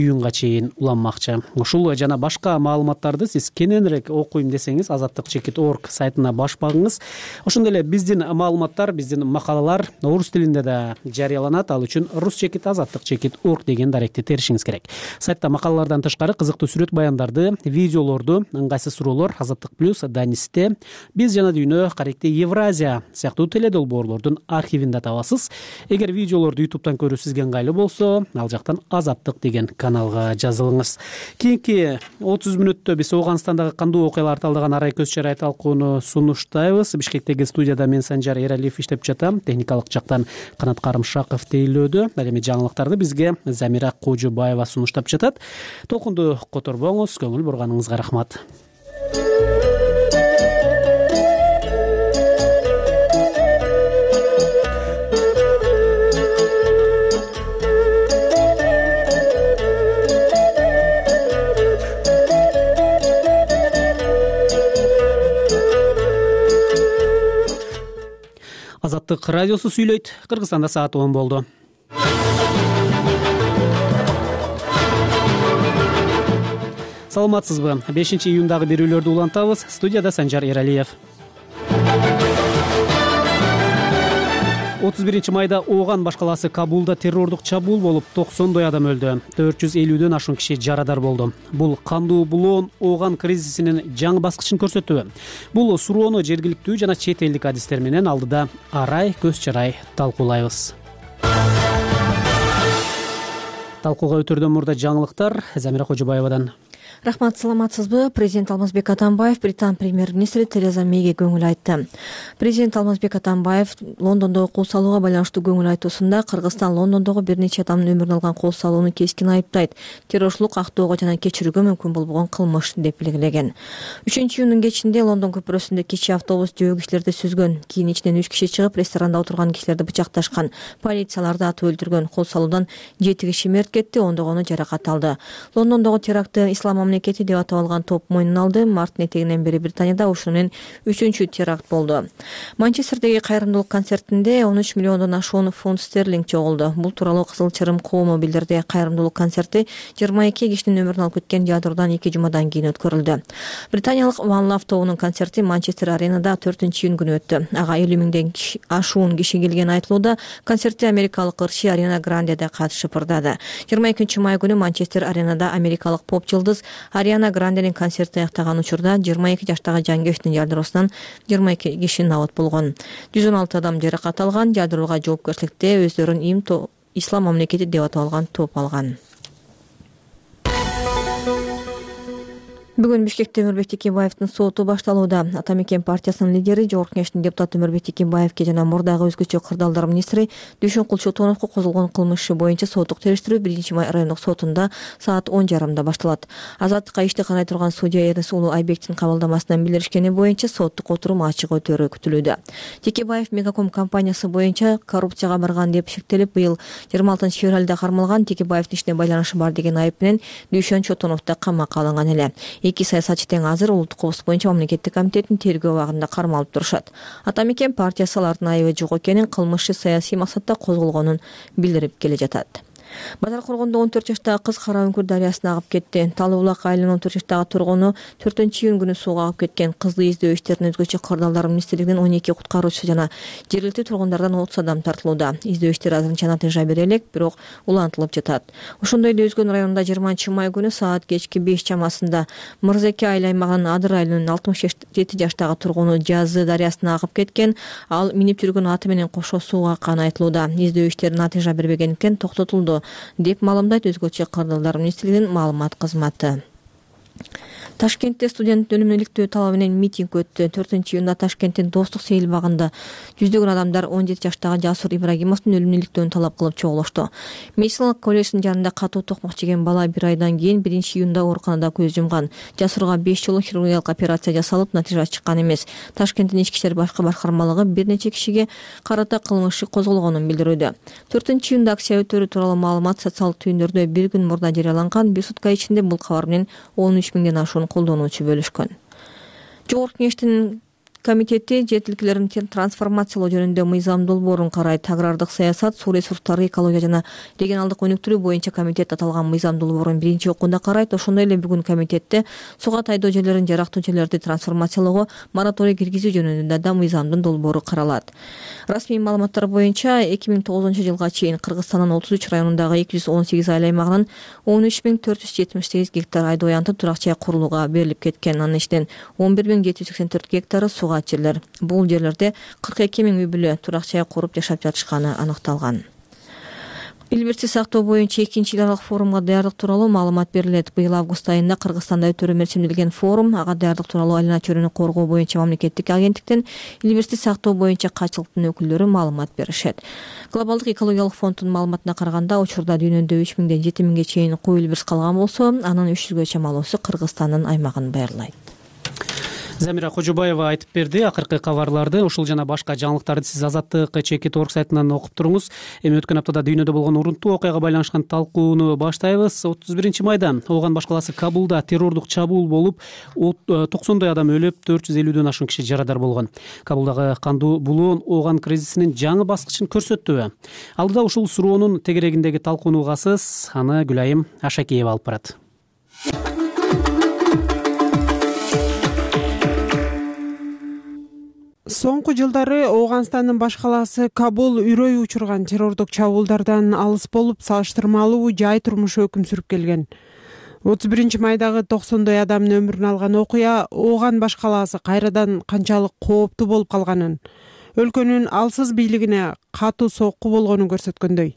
июнга чейин уланмакчы. Ушул жана башка маалыматтарды сиз кененирээк окуйм десеңиз azattik.org сайтына баш багыңыз. Ошондой эле биздин маалыматтар, биздин макалалар орус тилинде да жарыяланат. Ал үчүн rus.azattik.org деген даректи теришиңиз керек. Сайтта макалалардан тышкары кызыктуу сүрөт баяндарды, видеолорду, ыңгайсыз суроолор, Азаттык плюс, Данисте, Биз жана дүйнө, Каректи Евразия сыяктуу теледолбоорлордун архивинде табасыз. Эгер видеолорду YouTube'дан көрүү сизге ыңгайлуу болсо, ал жактан Азаттык деген каналга жазылыңыз. Кийинки 30 мүнөттө биз Ооганстандагы кандуу окуялар талдаган арай көз чарай талкууну сунуштайбыз. Бишкектеги студияда мен Санжар Эралиев иштеп жатам. Техникалык жактан Канат Карымшаков тейлөөдө. Ал эми жаңылыктарды бизге Замира Кожубаева сунуштап жатат. Толкунду которбоңуз, көңүл бурганыңызга рахмат. Азаттык радиосу сүйлөйт. Кыргызстанда саат 10 болду. Саламатсызбы? 5 июндагы берүүлөрдү улантабыз. Студияда Санжар Эралиев. 31 майда Ооган баш калаасы Кабулда террордук чабуул болуп, 90 адам өлдү. 450дөн ашуун киши жарадар болду. Бул кандуу булоон Ооган кризисинин жаңы баскычын көрсөтөбү? Бул суроону жергиликтүү жана чет элдик адистер менен алдыда арай көз чарай талкуулайбыз. Талкууга өтөрдөн мурда жаңылыктар Замира Кожубаевадан. Рахмат, саламатсызбы? Президент Алмазбек Атамбаев Британ премьер-министри Тереза Мейге көңүл айтты. Президент Алмазбек Атамбаев Лондондогу кол салууга байланыштуу көңүл айтуусунда Кыргызстан Лондондогу бир нече адамдын өмүрүн алган кол салууну кескин айыптайт. Террорчулук актоого жана кечирүүгө мүмкүн болбогон кылмыш деп белгилеген. 3-июндун кечинде Лондон көпүрөсүндө кичи автобус жөө кишилерди сүзгөн. Кийин ичинен 3 киши чыгып, ресторанда отурган кишилерди бычакташкан. Полицияларды атып өлтүргөн. Кол салуудан 7 киши мерт кетти, ондогону жаракат алды. Лондондогу терактты ислам мамлекети деп аталган топ мойнуна алды. Марттын этегинен бери Британияда ушуну менен 3-чү теракт болду. Манчестердеги кайрымдуулук концертинде 13 миллиондон ашуун фунт стерлинг чогулду. Бул тууралуу Кызыл Чырым коому билдирди. Кайрымдуулук концерти 22 кишинин өмүрүн алып кеткен жадырдан 2 жумадан кийин өткөрүлдү. Британиялык One Love тобунун концерти Манчестер аренада 4-июнь күнү өттү. Ага 50 миңден ашуун киши келген айтылууда. Концертте америкалык ырчы Ариана Грандеде катышып ырдады. 22 май күнү Манчестер аренада америкалык поп жылдыз Ариана Гранденин концерти аяктаган учурда 22 жаштагы жангештин жардыроосунан 22 киши набат болгон. 116 адам жаракат алган. Жадырууга жоопкерчиликте өздөрүн ислам мамлекети деп аталган топ алган. Бүгүн Бишкекте Өмүрбек Текебаевдин соту башталууда. Ата Мекен партиясынын лидери, Жогорку Кеңештин депутаты Өмүрбек Текебаевге жана мурдагы өзгөчө кырдаалдар министри Дүйшөн Кулчотоновго козголгон кылмыш иши боюнча соттук териштирүү 1 май райондук сотунда саат 10:30 башталат. Азаттыкка ишти карай турган судья Эрнис Улуу Айбектин кабылдамасынан билдиришкени боюнча соттук отурум ачык өтөрү күтүлүүдө. Текебаев Мегаком компаниясы боюнча коррупцияга барган деп шектелип, быйыл 26 февралда кармалган. Текебаевдин ишине байланышы бар деген айып менен Дүйшөн Чотоновду камакка алынган эле. Эки саясатчы тең азыр улуттук коопсуздук боюнча мамлекеттик комитеттин тергөө абагында кармалып турушат. Ата Мекен партиясы алардын айыбы жок экенин, кылмыш саясий максатта козголгонун билдирип келе жатат. Базар Коргондо 14 жаштагы кыз Кара Үңкүр дарыясына агып кетти. Талуу Булак айылынын 14 жаштагы тургуну 4-июнь күнү сууга агып кеткен. Кызды издөө иштерине өзгөчө кырдаалдар министрлигинин 12 куткаруучусу жана жергиликтүү тургундардан 30 адам тартылууда. Издөө иштери азырынча натыйжа бере элек, бирок улантылып жатат. Ошондой эле Өзгөн районунда 20 май күнү саат кечки 5 чамасында Мырзеке айыл аймагынын Адыр айылынын 67 жаштагы тургуну Жазы дарыясына агып кеткен. Ал минип жүргөн аты менен кошо сууга акканы айтылууда. Издөө иштери натыйжа бербегендиктен токтотулду деп маалымдайт өзгөчө кырдаалдар министрлигинин маалымат кызматы. Ташкентте студент өлүмдүүлүктүү талабы менен митинг өттү. 4-июнда Ташкенттин Достук сейил багында жүздөгөн адамдар 17 жаштагы Жасур Ибрагимовдун өлүмдүүлүктүүн талап кылып чогулушту. Медициналык колледждин жанында катуу токмок жеген бала 1 айдан кийин 1-июнда ооруканада көз жумган. Жасурга 5 жолу хирургиялык операция жасалып, натыйжа чыккан эмес. Ташкенттин ички иштер башкы башкармалыгы бир нече кишиге карата кылмыш иши козголгонун билдирүүдө. 4-июнда акция өтөрү тууралуу маалымат социалдык түйүндөрдө 1 күн мурда жарыяланган. 1 сутка ичинде бул кабар менен 13 миңден ашуун колдонуучу бөлүшкөн. Жогорку Кеңештин комитети жер тилкелерин трансформациялоо жөнүндө мыйзам долбоорун карайт. Агрардык саясат, суу ресурстары, экология жана регионалдык өнүктүрүү боюнча комитет аталган мыйзам долбоорун биринчи окууда карайт. Ошондой эле бүгүн комитетте сууга тайдоо жерлерин жарактуу жерлерди трансформациялоого мораторий киргизүү жөнүндө да мыйзамдын долбоору каралат. Расмий маалыматтар боюнча 2009 жылга чейин Кыргызстандын 33 районундагы 218 айыл аймагынын 13478 гектар айдоо аянты турак жай курулууга берилип кеткен. Анын ичинен 11784 гектары сууга жерлер. Бул жерлерде 42 000 үй бүлө турак жай куруп жашап жатышканы аныкталган. Эл бирчи сактоо боюнча 2-эл аралык форумга даярдык тууралуу маалымат берилет. Быйыл август айында Кыргызстанда өтөрү мерчимделген форум ага даярдык тууралуу айлана чөйрөнү коргоо боюнча мамлекеттик агенттиктен эл бирчи сактоо боюнча катчылыктын өкүлдөрү маалымат беришет. Глобалдык экологиялык фонддун маалыматына караганда, учурда дүйнөдө 3000ден 7000ге чейин кой эл бирч калган болсо, анын 300гө чамалуусу Кыргызстандын аймагын байырлайт. Замира Кожобаева айтып берди. Акыркы кабарларды, ушул жана башка жаңылыктарды сиз Азаттык чекит орг сайтынан окуп туруңуз. Эми өткөн аптада дүйнөдө болгон урунттуу окуяга байланышкан талкууну баштайбыз. 31 майда Ооган баш калаасы Кабулда террордук чабуул болуп, 90 адам өлүп, 450дөн ашуун киши жарадар болгон. Кабулдагы кандуу булуун Ооган кризисинин жаңы баскычын көрсөттүбү? Алдыда ушул суроонун тегерегиндеги талкууну угасыз. Аны Гүлайым Ашакеева алып барат. Соңку жылдары Ооганстандын баш калаасы Кабул үрөй учурган террордук чабуулдардан алыс болуп, салыштырмалуу жай турмушу өкүм сүрүп келген. 31 майдагы 90 адамдын өмүрүн алган окуя Ооган баш калаасы кайрадан канчалык кооптуу болуп калганын, өлкөнүн алсыз бийлигине катуу сокку болгонун көрсөткөндөй.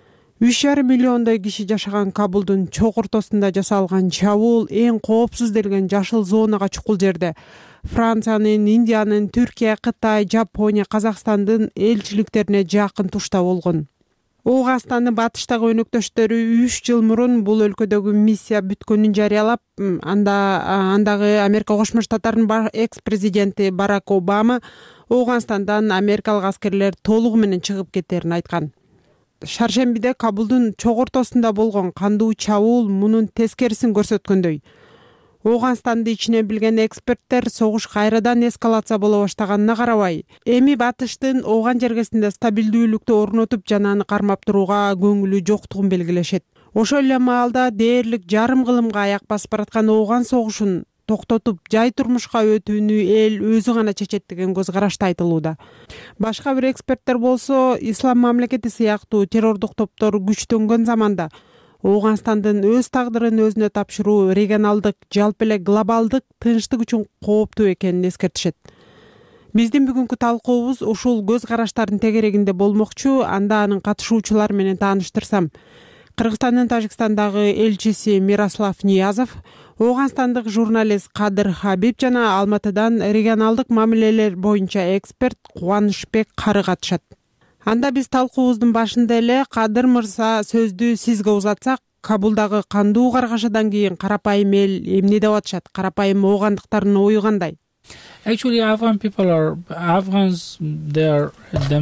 3,5 миллиондой киши жашаган Кабулдун чок ортосунда жасалган чабуул эң коопсуз делген жашыл зонага чукул жерде Франциянын, Индиянын, Түркия, Кытай, Жапония, Казакстандын элчиликтерине жакын тушта болгон. Ооганстандын батыштагы өнөктөштөрү 3 жыл мурун бул өлкөдөгү миссия бүткөнүн жарыялап, андагы Америка Кошмо Штаттарынын экс-президенти Барак Обама Ооганстандан америкалык аскерлер толугу менен чыгып кетерин айткан. Шаршембиде Кабулдун чок ортосунда болгон кандуу чабуул мунун тескерисин көрсөткөндөй. Ооганстанды ичинен билген эксперттер согуш кайрадан эскалация боло баштаганына карабай, эми батыштын Ооган жергесинде стабилдүүлүктү орнотуп жана аны кармап турууга көңүлү жоктугун белгилешет. Ошол эле маалда дээрлик жарым кылымга аяк басып бараткан Ооган согушун токтотуп, жай турмушка өтүүнү эл өзү гана чечет деген көз карашта айтылууда. Башка бир эксперттер болсо, ислам мамлекети сыяктуу террордук топтор күчтөнгөн заманда Ооганстандын өз тагдырын өзүнө тапшыруу регионалдык, жалпы эле глобалдык тынчтык үчүн кооптуу экенин эскертишет. Биздин бүгүнкү талкуубуз ушул көз караштардын тегерегинде болмокчу. Анда анын катышуучулары менен тааныштырсам, Кыргызстандын Тажикстандагы элчиси Мирослав Ниязов, Ооганстандык журналист Кадыр Хабиб жана Алматыдан регионалдык мамилелер боюнча эксперт Кубанычбек Кары катышат. Анда биз талкуубуздун башында эле Кадыр мырза сөздү сизге узатсак, Кабулдагы кандуу каргашадан кийин карапайым эл эмне деп атышат? Карапайым оогандыктардын ою кандай? Actually, Afghans, they are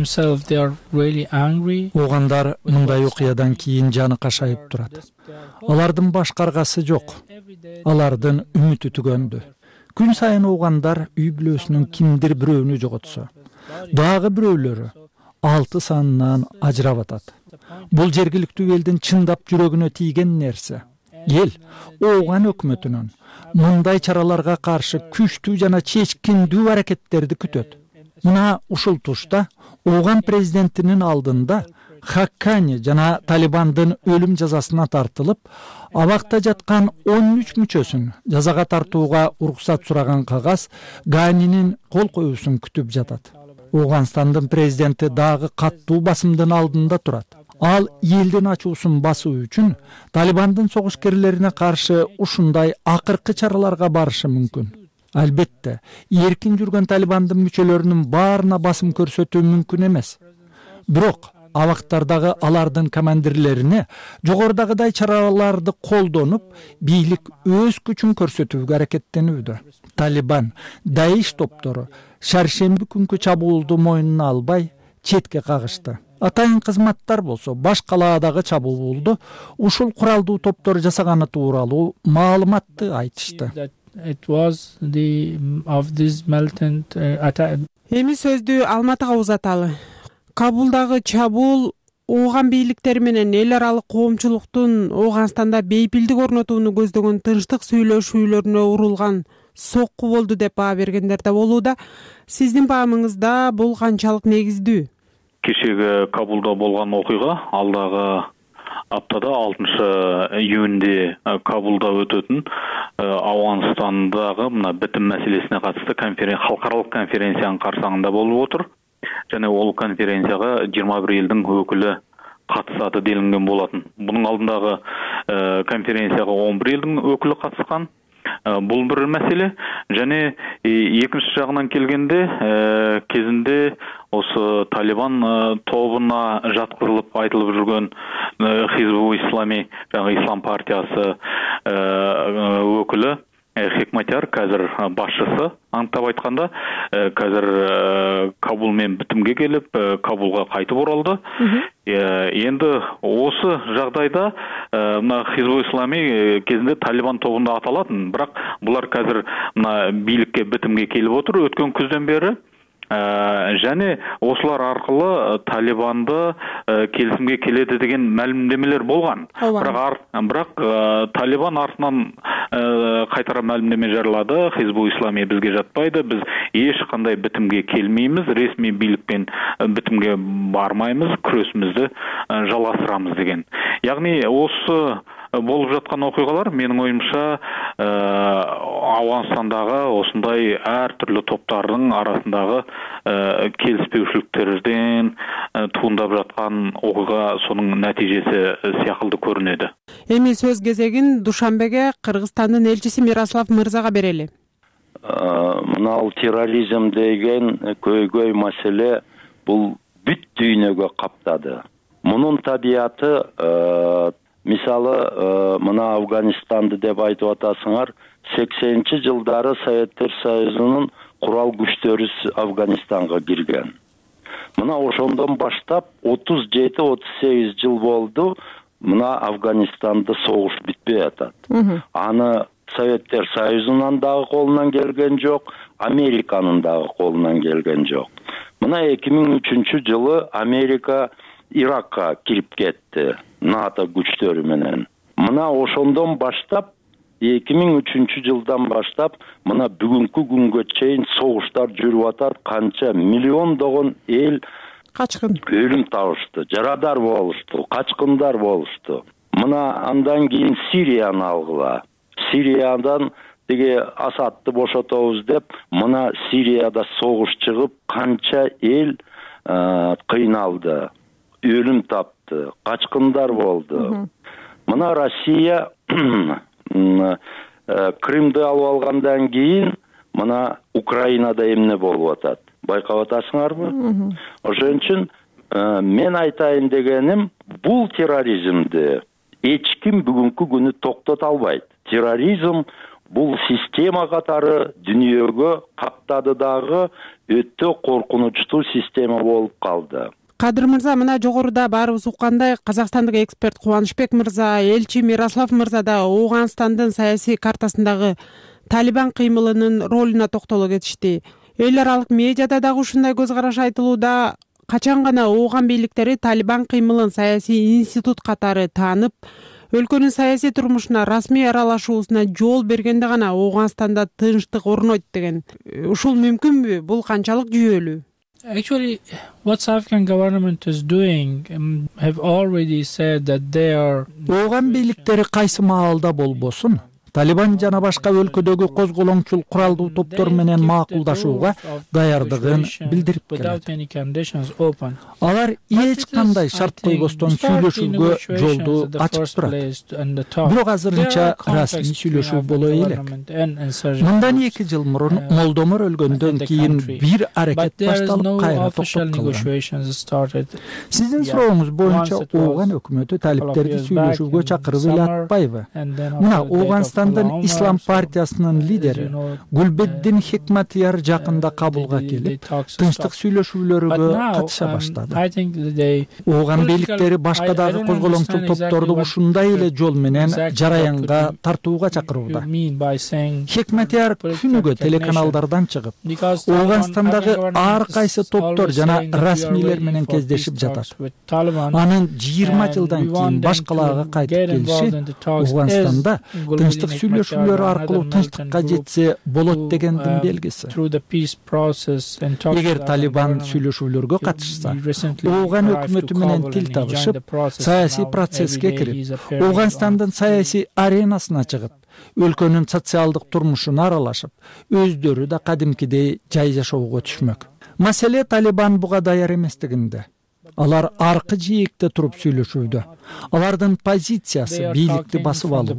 really angry. Оогандар мындай окуядан кийин жаны кашайып турат. Алардын баш каргасы жок. Алардын үмүтү түгөндү. Күн сайын оогандар үй бүлөсүнүн кимдир бирөөнү жоготсо, дагы бирөөлөрү 6 санынан ажырап атат. Бул жергиликтүү элдин чындап жүрөгүнө тийген нерсе. Эл Ооган өкмөтүнүн мындай чараларга каршы күчтүү жана чечкиндүү аракеттерди күтөт. Мына ушул тушта Ооган президентинин алдында Хаккани жана Талибандын өлүм жазасына тартылып, абакта жаткан 13 мүчөсүн жазага тартууга уруксат сураган кагаз Ганинин кол коюусун күтүп жатат. Ооганстандын президенти дагы каттуу басымдын алдында турат. Ал элдин ачуусун басуу үчүн Талибандын согушкерлерине каршы ушундай акыркы чараларга барышы мүмкүн. Албетте, эркин жүргөн Талибандын мүчөлөрүнүн баарына басым көрсөтүү мүмкүн эмес. Бирок абактардагы алардын командирлерине жогорудагыдай чараларды колдонуп, бийлик өз күчүн көрсөтүүгө аракеттенүүдө. Талибан, Даиш топтору шаршемби күнкү чабуулду мойнуна албай четке кагышты. Атайын кызматтар болсо баш калаадагы чабуулду ушул куралдуу топтор жасаганы тууралуу маалыматты айтышты. it was of this militant attack. Эми сөздү Алматыга узаталы. Кабулдагы чабуул Ооган бийликтери менен эл аралык коомчулуктун Ооганстанда бейпилдик орнотууну көздөгөн тынчтык сүйлөшүүлөрүнө урулган сокку болду деп баа бергендер да болууда. Сиздин баамыңызда бул канчалык негиздүү? Кечеги Кабулда болгон окуйга алдагы аптада 6-июнде Кабулда өтөтүн Ауганстандагы мына битим маселесине катысты халкаралык конференциянын карсаңында болуп отур. Жана ол конференцияга 21 элдин өкүлү катышаты делинген болатын. Бунун алдындагы конференцияга 11 элдин өкүлү катышкан. Бул бир маселе. Жана экинчи жагынан келгенде кезинде осы Талибан тобуна жаткырылып айтылып жүргөн Хизбу Ислами, жаңы Ислам партиясы өкүлү Хикматяр қазір башчысы аңтап айтканда қазір Кабул менен битимге келип Кабулга кайтып оралды. Енді осы жагдайда мына Хизбу Ислами кезинде Талибан тобунда аталатын, бирок булар қазір мына бийликке битимге келип отур өткөн күздөн бери. Және осылар арқылы Талибанды келісімге келеді деген мәлімдемелер болған. Бірақ Талибан артынан қайтара мәлімдеме жарылады. Хизбу Ислами бізге жатпайды. Біз ешқандай бітімге келмейміз. Ресми билікпен бітімге бармаймыз. Күресімізді жалғастырамыз деген. Яғни осы болып жатқан оқиғалар менің ойымша Ауғанстандагы осындай әр түрлі топтардың арасындағы келіспеушіліктерден туындап жатқан оқиға соның нәтижесі сыякылды көрінеді. Эми сөз кезегин Душанбеге Кыргызстандын элчиси Мирослав мырзага берели. Мынау терроризм деген көйгөй маселе бул бүт дүйнөгө каптады. Мунун табияты мисалы мына Афганистанды деп айтып атасыңар, 80-чи жылдары Советтер Союзунун курал күчтөрү Афганистанга кирген. Мына ошондон баштап 37-38 жыл болду, мына Афганистанда согуш бүтпөй атат. Аны Советтер Союзунан дагы колунан келген жок, Американын дагы колунан келген жок. Мына 2003 жылы Америка Иракка кирип кетти, НАТО күчтөрү менен. Мына ошондон баштап 2003 жылдан баштап мына бүгүнкү күнгө чейин согуштар жүрүп атат, канча миллиондогон эл качкын өлүм табышты, жарадар болушту, качкындар болушту. Мына андан кийин Сирияны алгыла. Сириядан деге Асадты бошотобуз деп, мына Сирияда согуш чыгып, канча эл кыйналды, өлүм тапты, качкындар болду. Мына Россия Крымды алып алгандан кийин мына Украинада эмне болуп атат? Байкап атасыңарбы? Ошон үчүн мен айтайын дегеним, бул терроризмди эч ким бүгүнкү күнү токтото албайт. Терроризм бул система катары дүйнөгө каптады дагы өтө коркунучтуу система болуп калды. Кадыр мырза, мына жогоруда баарыбыз уккандай, казакстандык эксперт Кубанычбек мырза, элчи Мирослав мырза да Ооганстандын саясий картасындагы Талибан кыймылынын ролуна токтоло кетишти. Эл аралык медиада дагы ушундай көз караш айтылууда. Качан гана Ооган бийликтери Талибан кыймылын саясий институт катары таанып, өлкөнүн саясий турмушуна расмий аралашуусуна жол бергенде гана Ооганстанда тынчтык орнойт деген. Ушул мүмкүнбү? Бул канчалык жүйөлүү? Actually, what Afghan government is doing have already said that they are. Ооган бийликтери кайсы маалда болбосун, Талибан жана башка өлкөдөгү козголоңчул куралдуу топтор менен макулдашууга даярдыгын билдирип келет. Алар эч кандай шарт койбостон сүйлөшүүгө жолду ачып турат. Бирок азырынча расмий сүйлөшүү боло элек. Мындан 2 жыл мурун Молдомор өлгөндөн кийин бир аракет башталып кайра токтолгон. Сиздин сурооңуз боюнча Ооган өкмөтү талиптерди сүйлөшүүгө чакырып эле атпайбы? Мына Ооганстан талибандын ислам партиясынын лидери Гулбеддин Хикматияр жакында кабулга келип тынчтык сүйлөшүүлөргө катыша баштады. Ооган бийликтери башка дагы козголоңчул топторду ушундай эле жол менен жараянга тартууга чакырууда. Хикматияр күнүгө телеканалдардан чыгып, Ооганстандагы ар кайсы топтор жана расмийлер менен кездешип жатат. Анын 20 жылдан кийин башкаларга кайтып келиши Ооганстанда тынчтык сүйлөшүүлөр аркылуу тынчтыкка жетсе болот дегендин белгиси. Эгер талибан сүйлөшүүлөргө катышса, Ооган өкмөтү менен тил табышып, саясий процесске кирип, Ооганстандын саясий аренасына чыгып, өлкөнүн социалдык турмушуна аралашып, өздөрү да кадимкидей жай жашоого түшмөк. Маселе талибан буга даяр эместигинде. Алар аркы жийекте туруп сүйлөшүүдө. Алардын позициясы бийликти басып алуу.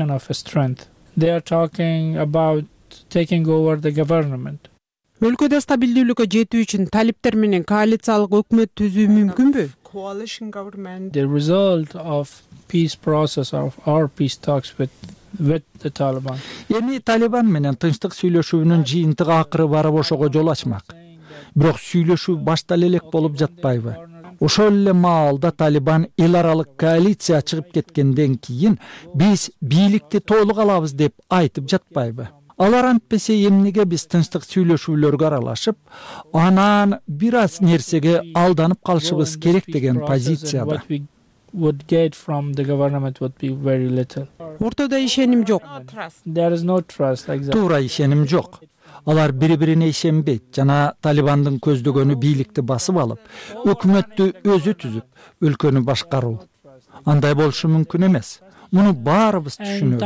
Өлкөдө стабилдүүлүккө жетүү үчүн талиптер менен коалициялык өкмөт түзүү мүмкүнбү? The result of peace process of our peace talks with the Taliban. Эми Талибан менен тынчтык сүйлөшүүнүн жыйынтыгы акыры барып ошого жол ачмак. Бирок сүйлөшүү башта элек болуп жатпайбы? Ошол эле маалда Талибан эл аралык коалиция чыгып кеткенден кийин биз бийликти толук алабыз деп айтып жатпайбы? Алар антпесе эмнеге биз тынчтык сүйлөшүүлөргө аралашып, анан бир аз нерсеге алданып калышыбыз керек деген позицияда. Ортодо ишеним жок. Туура ишеним жок. Алар бири-бирине ишенбейт жана Талибандын көздөгөнү бийликти басып алып, өкмөттү өзү түзүп, өлкөнү башкаруу. Андай болушу мүмкүн эмес. Муну баарыбыз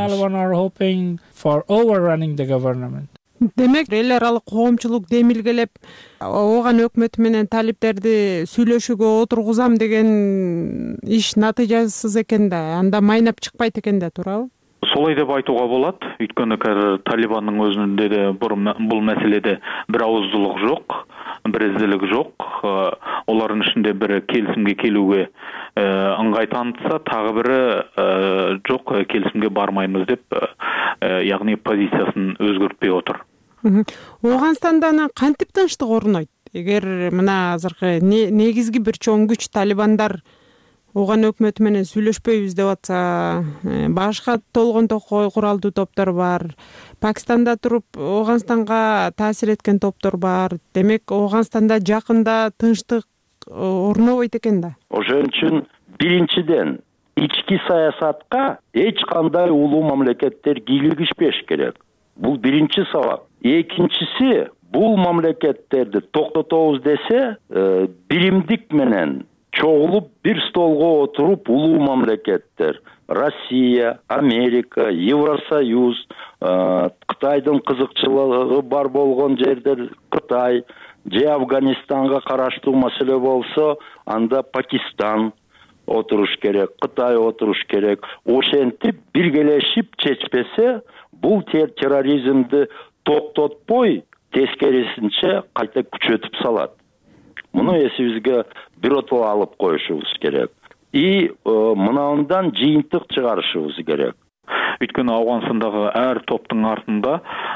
түшүнөбүз. Демек, эл аралык коомчулук демилгелеп, Ооган өкмөтү менен талиптерди сүйлөшүүгө отургузам деген иш натыйжасыз экен да, анда майнап чыкпайт экен да, туурабы? Солай деп айтууга болот. Өйткөнү Талибандын өзүндө да бул маселеде бир ауыздуулук жок, бирездилик жок. Олардын ичинде бири келисимге келүүгө ыңгай танытса, тагы бири жок, келисимге бармайбыз деп, ягни позициясын өзгөртпөй отур. Ооганстанда кантип тынчтык орнойт? Эгер мына азыркы негизги бир чоң күч талибандар Ооган өкмөтү менен сүйлөшпөйбүз деп атса, башка толгон токой куралдуу топтор бар. Пакистанда туруп Ооганстанга таасир эткен топтор бар. Демек, Ооганстанда жакында тынчтык орнобойт экен да. Ошон үчүн биринчиден ички саясатка эч кандай улуу мамлекеттер кийлигишпеш керек. Бул биринчи сабак. Экинчиси, бул мамлекеттерди токтотобуз десе, биримдик менен чогулуп бир столго отуруп улуу мамлекеттер Россия, Америка, Евросоюз, Кытайдын кызыкчылыгы бар болгон жердер Кытай, же Афганистанга караштуу маселе болсо, анда Пакистан отуруш керек, Кытай отуруш керек. Ошентип биргелешип чечпесе, бул терроризмди токтотпой, тескерисинче кайта күчөтүп салат. Муну эсибизге биротоло алып коюшубуз керек. И мындан жыйынтык чыгарышыбыз керек. Өйткөнү Ауганстандагы ар топтун артында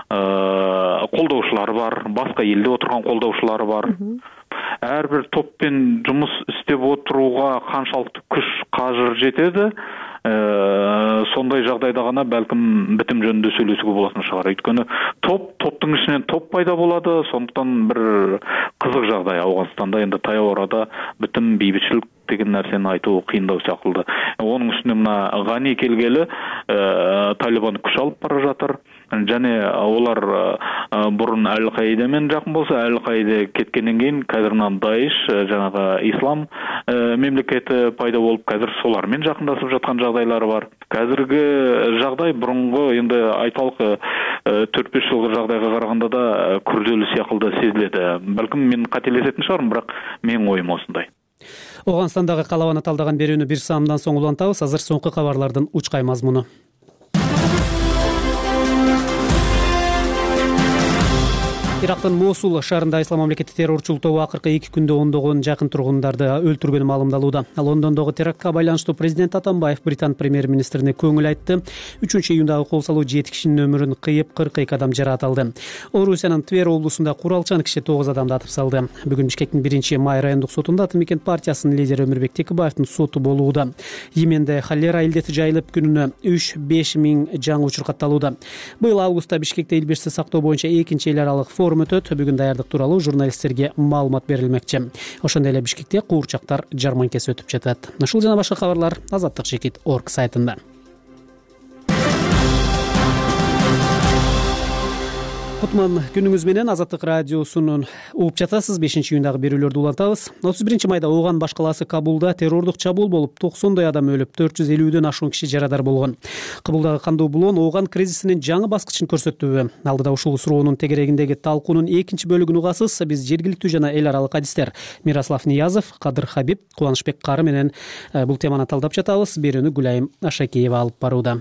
колдоочулар бар, башка элде отурган колдоочулар бар. Ар бир топпен жумуш иштеп отурууга канчалык күч кажыр жетеди, сондай жагдайда гана балким битим жөнүндө сүйлөшүүгө болот шаар. Өйткөнү топтун ичинен топ пайда болду, сондуктан бир кызык жагдай Ауганстанда, эми таяу арада битим, бейбитчилик деген нерсени айтуу кыйындау чакылды. Онун үстүнө мына Гани келгели Талибан күч алып бара жатыр. Жане олар бурун Ал-Каида менен жакын болсо, Ал-Каида кеткенден кийин казырдан Даиш, жанагы ислам мемлекети пайда болуп, казыр солар менен жакындашып жаткан жагдайлары бар. Казыркы жагдай бурунку эndi айталык 4-5 жылгы жагдайга караганда да күрдөлүү сыяктуу сезилет. Балким мен кателесетин шаармын, бирок менин оюм осундай. Ооганстандагы калабаны талдаган берүүнү бир саамдан соң улантабыз. Азыр соңку кабарлардын учкай мазмуну. Ирактын Мосул шаарында ислам мамлекети террорчулук тобу акыркы 2 күндө ондогон жакын тургундарды өлтүргөнү маалымдалууда. Лондондогу терактка байланыштуу президент Атамбаев Британ премьер-министрине көңүл айтты. 3-июндагы кол салуу 7 кишинин өмүрүн кыйып, 42 адам жаракат алды. Орусиянын Твер облусунда куралчан киши 9 адамды атып салды. Бүгүн Бишкектин 1-май райондук сотунда Ата мекен партиясынын лидери Өмүрбек Текебаевдин соту болууда. Йеменде холера илдети жайылып, күнүнө 3-5 миң жаңы учур катталууда. Быйыл августта Бишкекте ил бирчи сактоо боюнча экинчи эл аралык форум өтөт. Бүгүн даярдык тууралуу журналисттерге маалымат берилмекчи. Ошондой эле Бишкекте куурчактар жарманкеси өтүп жатат. Ушул жана башка кабарлар azattik.org сайтында. Кутман күнүңүз менен Азаттык радиосунун угуп жатасыз. 5-июндагы берүүлөрдү улантабыз. 31-майда Ооган баш калаасы Кабулда террордук чабуул болуп, 90 адам өлүп, 450дөн ашуун киши жарадар болгон. Кабулдагы кандуу булоон Ооган кризисинин жаңы баскычын көрсөттүбү? Алдыда ушул суроонун тегерегиндеги талкуунун экинчи бөлүгүн угасыз. Биз жергиликтүү жана эл аралык адистер Мирослав Ниязов, Кадыр Хабиб, Кубанычбек Кары менен бул теманы талдап жатабыз. Берүүнү Гүлайым Ашакеева алып барууда.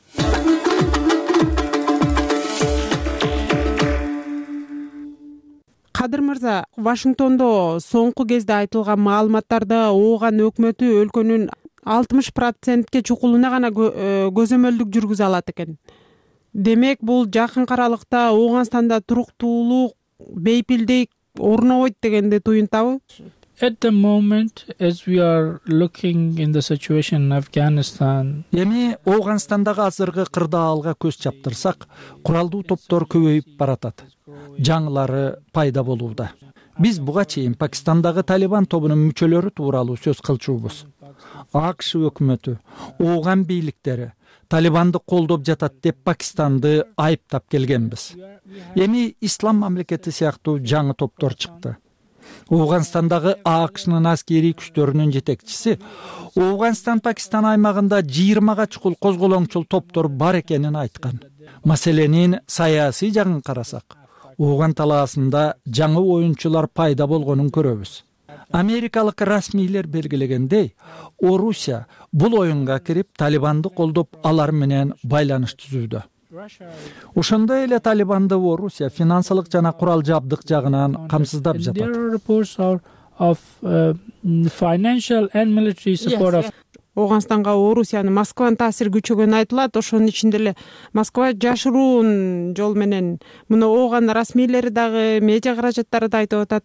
Кадыр мырза, Вашингтондо соңку кезде айтылган маалыматтарда Ооган өкмөтү өлкөнүн 60% чукулуна гана көзөмөлдүк жүргүзө алат экен. Демек, бул жакын аралыкта Ооганстанда туруктуулук, бейпилдик орнобойт дегенди туюнтабы? At the moment, as we are looking in the situation in Afghanistan, эми Ооганстандагы азыркы кырдаалга көз чаптырсак, куралдуу топтор көбөйүп баратат. Жаңылары пайда болууда. Биз буга чейин Пакистандагы Талибан тобунун мүчөлөрү тууралуу сөз кылчубуз. АКШ өкмөтү, Ооган бийликтери Талибанды колдоп жатат деп Пакистанды айыптап келгенбиз. Эми ислам мамлекети сыяктуу жаңы топтор чыкты. Ооганстандагы АКШнын аскерий күчтөрүнүн жетекчиси Ооганстан-Пакистан аймагында 20га чукул козголоңчул топтор бар экенин айткан. Маселенин саясий жагын карасак, Ооган талаасында жаңы оюнчулар пайда болгонун көрөбүз. Америкалык расмийлер белгилегендей, Орусия бул оюнга кирип, Талибанды колдоп, алар менен байланыш түзүүдө. Ошондой эле Талибанды Орусия финансылык жана курал жабдык жагынан камсыздап жатат. Ооганстанга Орусиянын Москванын таасири күчөгөнү айтылат. Ошонун ичинде эле Москва жашыруун жол менен муну Ооган расмийлери дагы медиа каражаттары да айтып атат.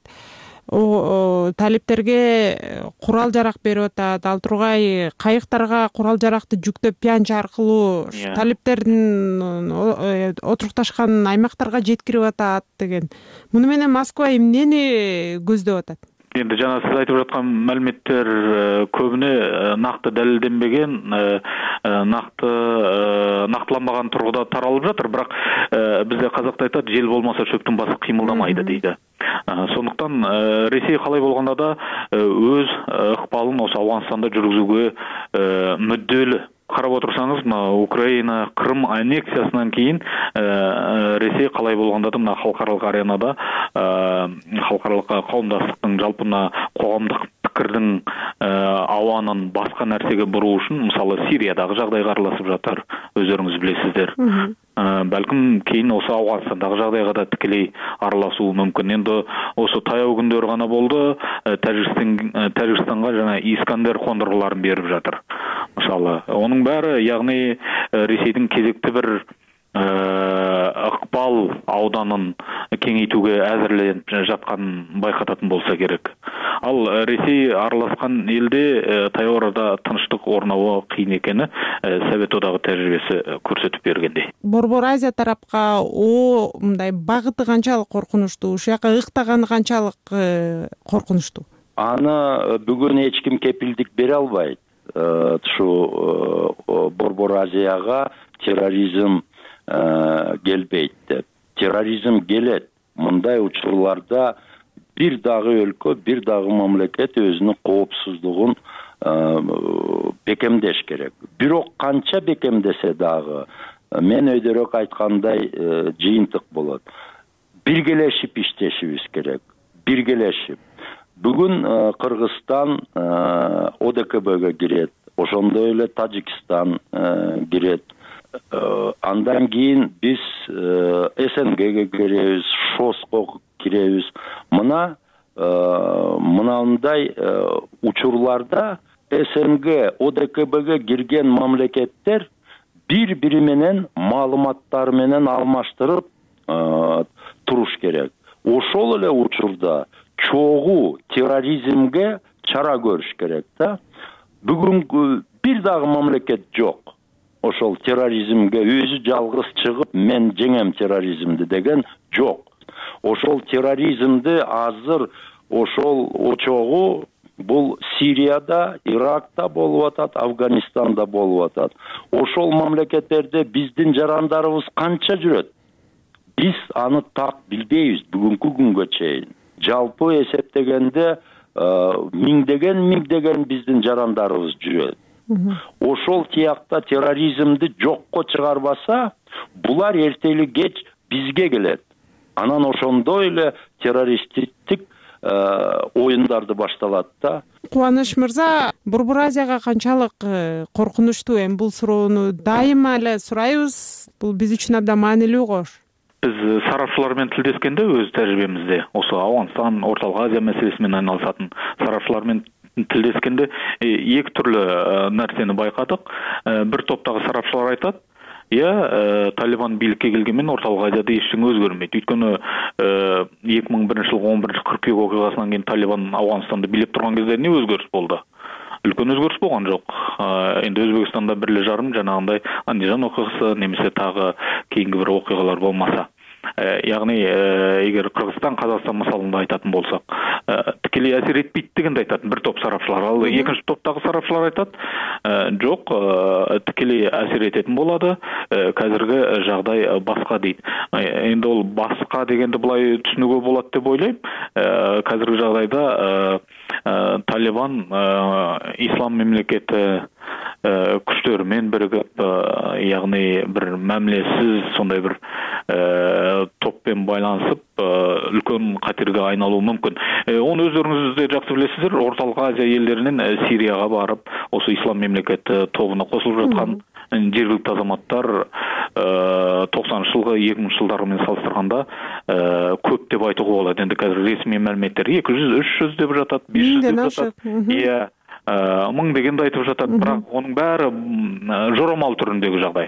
Талиптерге курал жарак берип атат. Ал тургай кайыктарга курал жаракты жүктөп Пянч аркылуу талиптердин отурукташкан аймактарга жеткирип атат деген. Муну менен Москва эмнени көздөп атат? Енді жана сиз айтып жаткан маалыметтер көбүнө накты далилденбеген, нактыланбаган тургуда таралып жатыр, бирок бизде казакта айтат, жел болмаса чөптүн басы кыймылдамайды дейди. Сондуктан Ресей калай болгондо да өз ыкпалын осы Афганстанда жүргүзүүгө мүддөлүү. Карап отурсаңыз, Украина Крым аннексиясынан кийин Ресей калай болгондо да мына халкаралык аренада халкаралык коомдастыктын жалпы коомдук пикирдин абанын башка нерсеге буруу үчүн, мисалы Сириядагы жагдайга аралашып жатыр, өздөрүңүз билесиздер. Балким кийин осы Афганстандагы жагдайга да тикелей аралашуу мүмкүн. Эndi осы таяу күндөр гана болду, Тажикстанга жана Искандер кондургуларын берип жатыр. Мисалы, онун баары, ягни Ресейдин кезекти бир ыкпал ауданын кеңейтүүгө әзірленіп жатканын байкататын болса керек. Ал Ресей аралашкан элде таяу арада тынчтык орнобоо кыйын экени Совет одагы тажрыйбеси көрсөтүп бергендей. Борбор Азия тарапка мындай багыты канчалык коркунучтуу, ушул жака ыктаганы канчалык коркунучтуу? Аны бүгүн эч ким кепилдик бере албайт. Ушу Борбор Азияга терроризм келбейт деп. Терроризм келет. Мындай учурларда бир дагы өлкө, бир дагы мамлекет өзүнүн коопсуздугун бекемдеш керек. Бирок канча бекемдесе дагы, мен өйдөрөөк айткандай жыйынтык болот. Биргелешип иштешибиз керек. Биргелешип. Бүгүн Кыргызстан ОДКБга кирет, ошондой эле Тажикстан кирет, Андан кийин биз СНГге киребиз, ШОСко киребиз. Мынандай учурларда СНГ, ОДКБге кирген мамлекеттер бири менен маалыматтары менен алмаштырып туруш керек. Ошол эле учурда чогуу терроризмге чара көрүш керек да. Бүгүнкү бир дагы мамлекет жок. Ошол терроризмге өзү жалгыз чыгып, мен жеңем терроризмди деген жок. Ошол терроризмди азыр ошол очогу бул Сирияда, Иракта болуп атат, Афганистанда болуп атат. Ошол мамлекеттерде биздин жарандарыбыз канча жүрөт? Биз аны так билбейбиз бүгүнкү күнгө чейин. Жалпы эсептегенде миңдеген биздин жарандарыбыз жүрөт. Ошол тиякта терроризмди жокко чыгарбаса, булар эртели кеч бизге келет. Анан ошондой эле террористтик оюндарды башталат да. Кубаныч мырза, Борбор Азияга канчалык коркунучтуу? Эми бул суроону дайыма эле сурайбыз. Бул биз үчүн абдан маанилүү кош. Биз сарапчылар менен тилдескенде өз тажрыйбемизде, осы Ауган, Ортолук Азия маселеси менен айналышатын сарапчылар менен тилдескенде эки түрлүү нерсени байкадык. Бир топтогу сарапчылар айтат, Талибан бийликке келген менен Ортолук Азияда эч нерсе өзгөрмөйт. Өйткөнү 2001-жылы 11-кыркүйек окугасынан кийин Талибан Афганстанда бийлеп турган кезде эмне өзгөрүш болду? Үлкөн өзгөрүш болгон жок. Энд Өзбекстанда 1,5 жанагындай Андижан окугасы немесе тагы кийинки бир окуялар болмаса. Ягни эгер Кыргызстан, Казакстан мисалында айтатын болсак, тикелей асир этпейт дегенди айтат бир топ сарапчылар. Ал экинчи топтогу сарапчылар айтат, жок, тикелей асир этетін болады. Казыркы жагдай башка дейт. Эndi ол башка дегенди булай түшүнүүгө болот деп ойлойм. Казыркы жагдайда Талибан ислам мемлекети күчтөрү менен биригип, ягни бир мамилесиз сондай бир топпен байланышып үлкөн катерге айналуу мүмкүн. Оны өздөрүңүз да жакшы билесиздер, Ортолук Азия элдеринин Сирияга барып, осы ислам мемлекети тобуна кошулуп жаткан жергиликтүү азаматтар 90-жылгы 2000-жылдары менен салыштырганда көп деп айтууга болот. Энд азыр ресми маалыметтер 200-300 деп жатат, 500 деп жатат. 1000 дегенди айтып жатат, бирок онун баары жоромал түрүндөгү жагдай.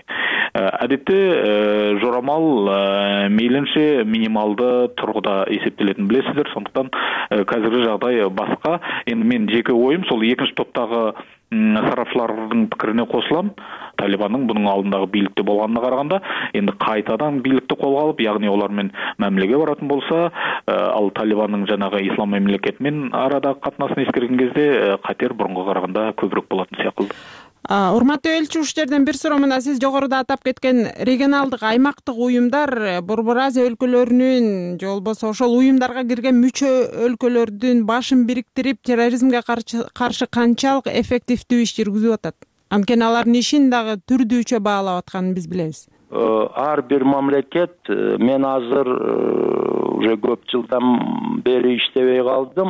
Адетте жоромал мейлинче минималдуу тургуда эсептелетин билесиздер. Сондуктан казыркы жагдай башка. Эми мен жеке оюм сол экинчи топтогу сарапчылардын пикирине кошулам. Талибандын бунун алдындагы бийликте болгонуна караганда, энди кайтадан бийликти колго алып, ягни олар менен мамилеге баратын болса, ал Талибандын жанагы ислам мемлекети менен арадагы катнасын эскерген кезде катер бурунга караганда көбүрөөк болатын сыяктуу. Урматтуу элчүчтерден бир суроо мына, сиз жогоруда атап кеткен регионалдык, аймактык уюмдар Борбор Азия өлкөлөрүнүн же болбосо ошол уюмдарга кирген мүчө өлкөлөрдүн башын бириктирип, терроризмге каршы канчалык эффективдүү иш жүргүзүп атат? Анткени алардын ишин дагы түрдүүчө баалап атканын биз билебиз. Ар бир мамлекет, мен азыр уже көп жылдан бери иштебей калдым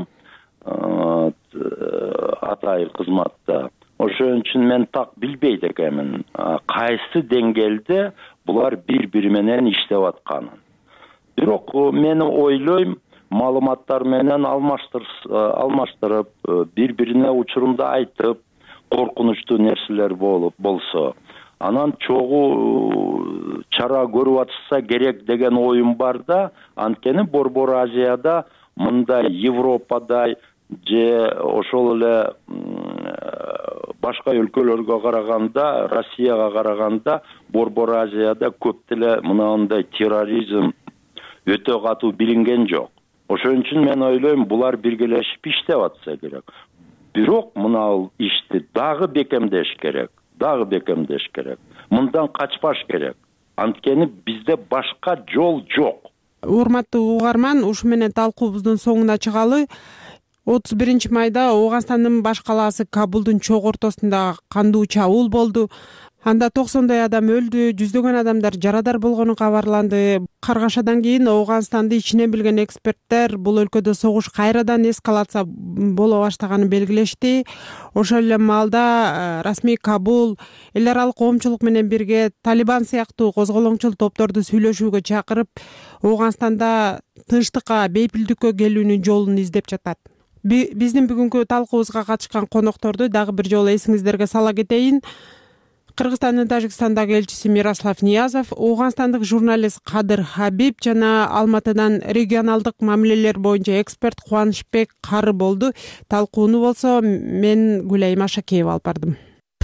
атайын кызматта. Ошон үчүн мен так билбейт экенмин кайсы деңгээлде булар бири менен иштеп атканын. Бирок мен ойлойм, маалыматтар менен алмаштырып, бири-бирине учурунда айтып, коркунучтуу нерселер болсо, анан чогуу чара көрүп атышса керек деген оюм бар да. Анткени Борбор Азияда мындай Европада же ошол эле башка өлкөлөргө караганда, Россияга караганда Борбор Азияда көп деле мынандай терроризм өтө катуу билинген жок. Ошон үчүн мен ойлойм, булар биргелешип иштеп атса керек. Бирок мына ишти дагы бекемдеш керек. Мындан качпаш керек. Анткени бизде башка жол жок. Урматтуу угарман, ушу менен талкуубуздун соңуна чыгалы. 31 майда Ооганстандын баш калаасы Кабулдун чок ортосунда кандуу чабуул болду. анда 90 адам өлдү, жүздөгөн адамдар жарадар болгону кабарланды. Каргашадан кийин Ооганстанды ичинен билген эксперттер бул өлкөдө согуш кайрадан эскалация боло баштаганын белгилешти. Ошол эле маалда расмий Кабул эл аралык коомчулук менен бирге Талибан сыяктуу козголоңчул топторду сүйлөшүүгө чакырып, Ооганстанда тынчтыкка, бейпилдиккө келүүнүн жолун издеп жатат. Биздин бүгүнкү талкуубузга катышкан конокторду дагы бир жолу эсиңиздерге сала кетейин. Кыргызстандын Тажикстандагы элчиси Мирослав Ниязов, Ооганстандык журналист Кадыр Хабиб жана Алматыдан регионалдык мамилелер боюнча эксперт Кубанычбек Кары болду. Талкууну болсо мен Гүлай Машакеева алып бардым.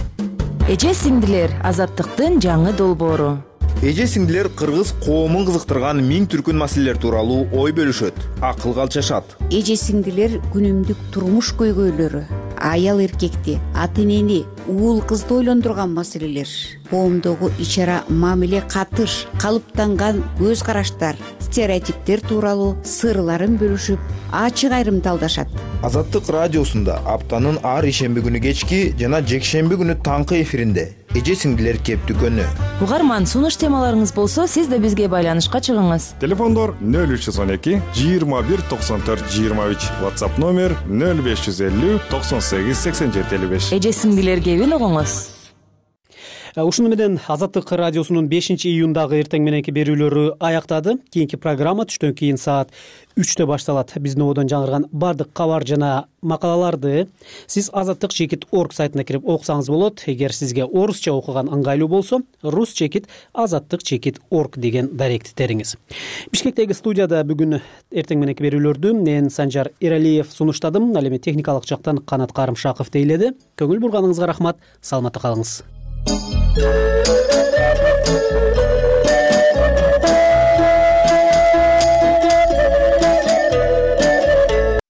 Эже сиңдилер, азаттыктын жаңы долбоору. Эже сиңдилер кыргыз коомун кызыктырган миң түркүн маселелер тууралуу ой бөлүшөт, акыл калчашат. Эже сиңдилер күнүмдүк турмуш көйгөйлөрү, аял эркекти, ата энени, уул кызды ойлондурган маселелер, коомдогу ичара мамиле катыш, калыптанган көз караштар, стереотиптер тууралуу сырларын бөлүшүп, ачык айрымталдашат. Азаттык радиосунда аптанын ар ишемби күнү кечки жана жекшемби күнү таңкы эфиринде эже сиңдилер кептүкөнү. Угарман, сунуш темаларыңыз болсо, сиз да бизге байланышка чыгыңыз. Телефондор 0312 21 94 23, WhatsApp номер 0550 98 87 55. Эже сиңдилер кебин угуңуз. Ушуну менен Азаттык радиосунун 5-июндагы эртең мененки берүүлөрү аяктады. Кийинки программа түштөн кийин саат 3-тө башталат. Биздин ободон жаңырган бардык кабар жана макалаларды сиз azattik.org сайтына кирип окусаңыз болот. Эгер сизге орусча окуган ыңгайлуу болсо, rus.azattik.org деген даректтериңиз. Бишкектеги студияда бүгүн эртең мененки берүүлөрдү мен Санжар Эралиев сунуштадым. Ал эми техникалык жактан Канат Карымшаков тейледи. Көңүл бурганыңызга рахмат. Саламатта калыңыз.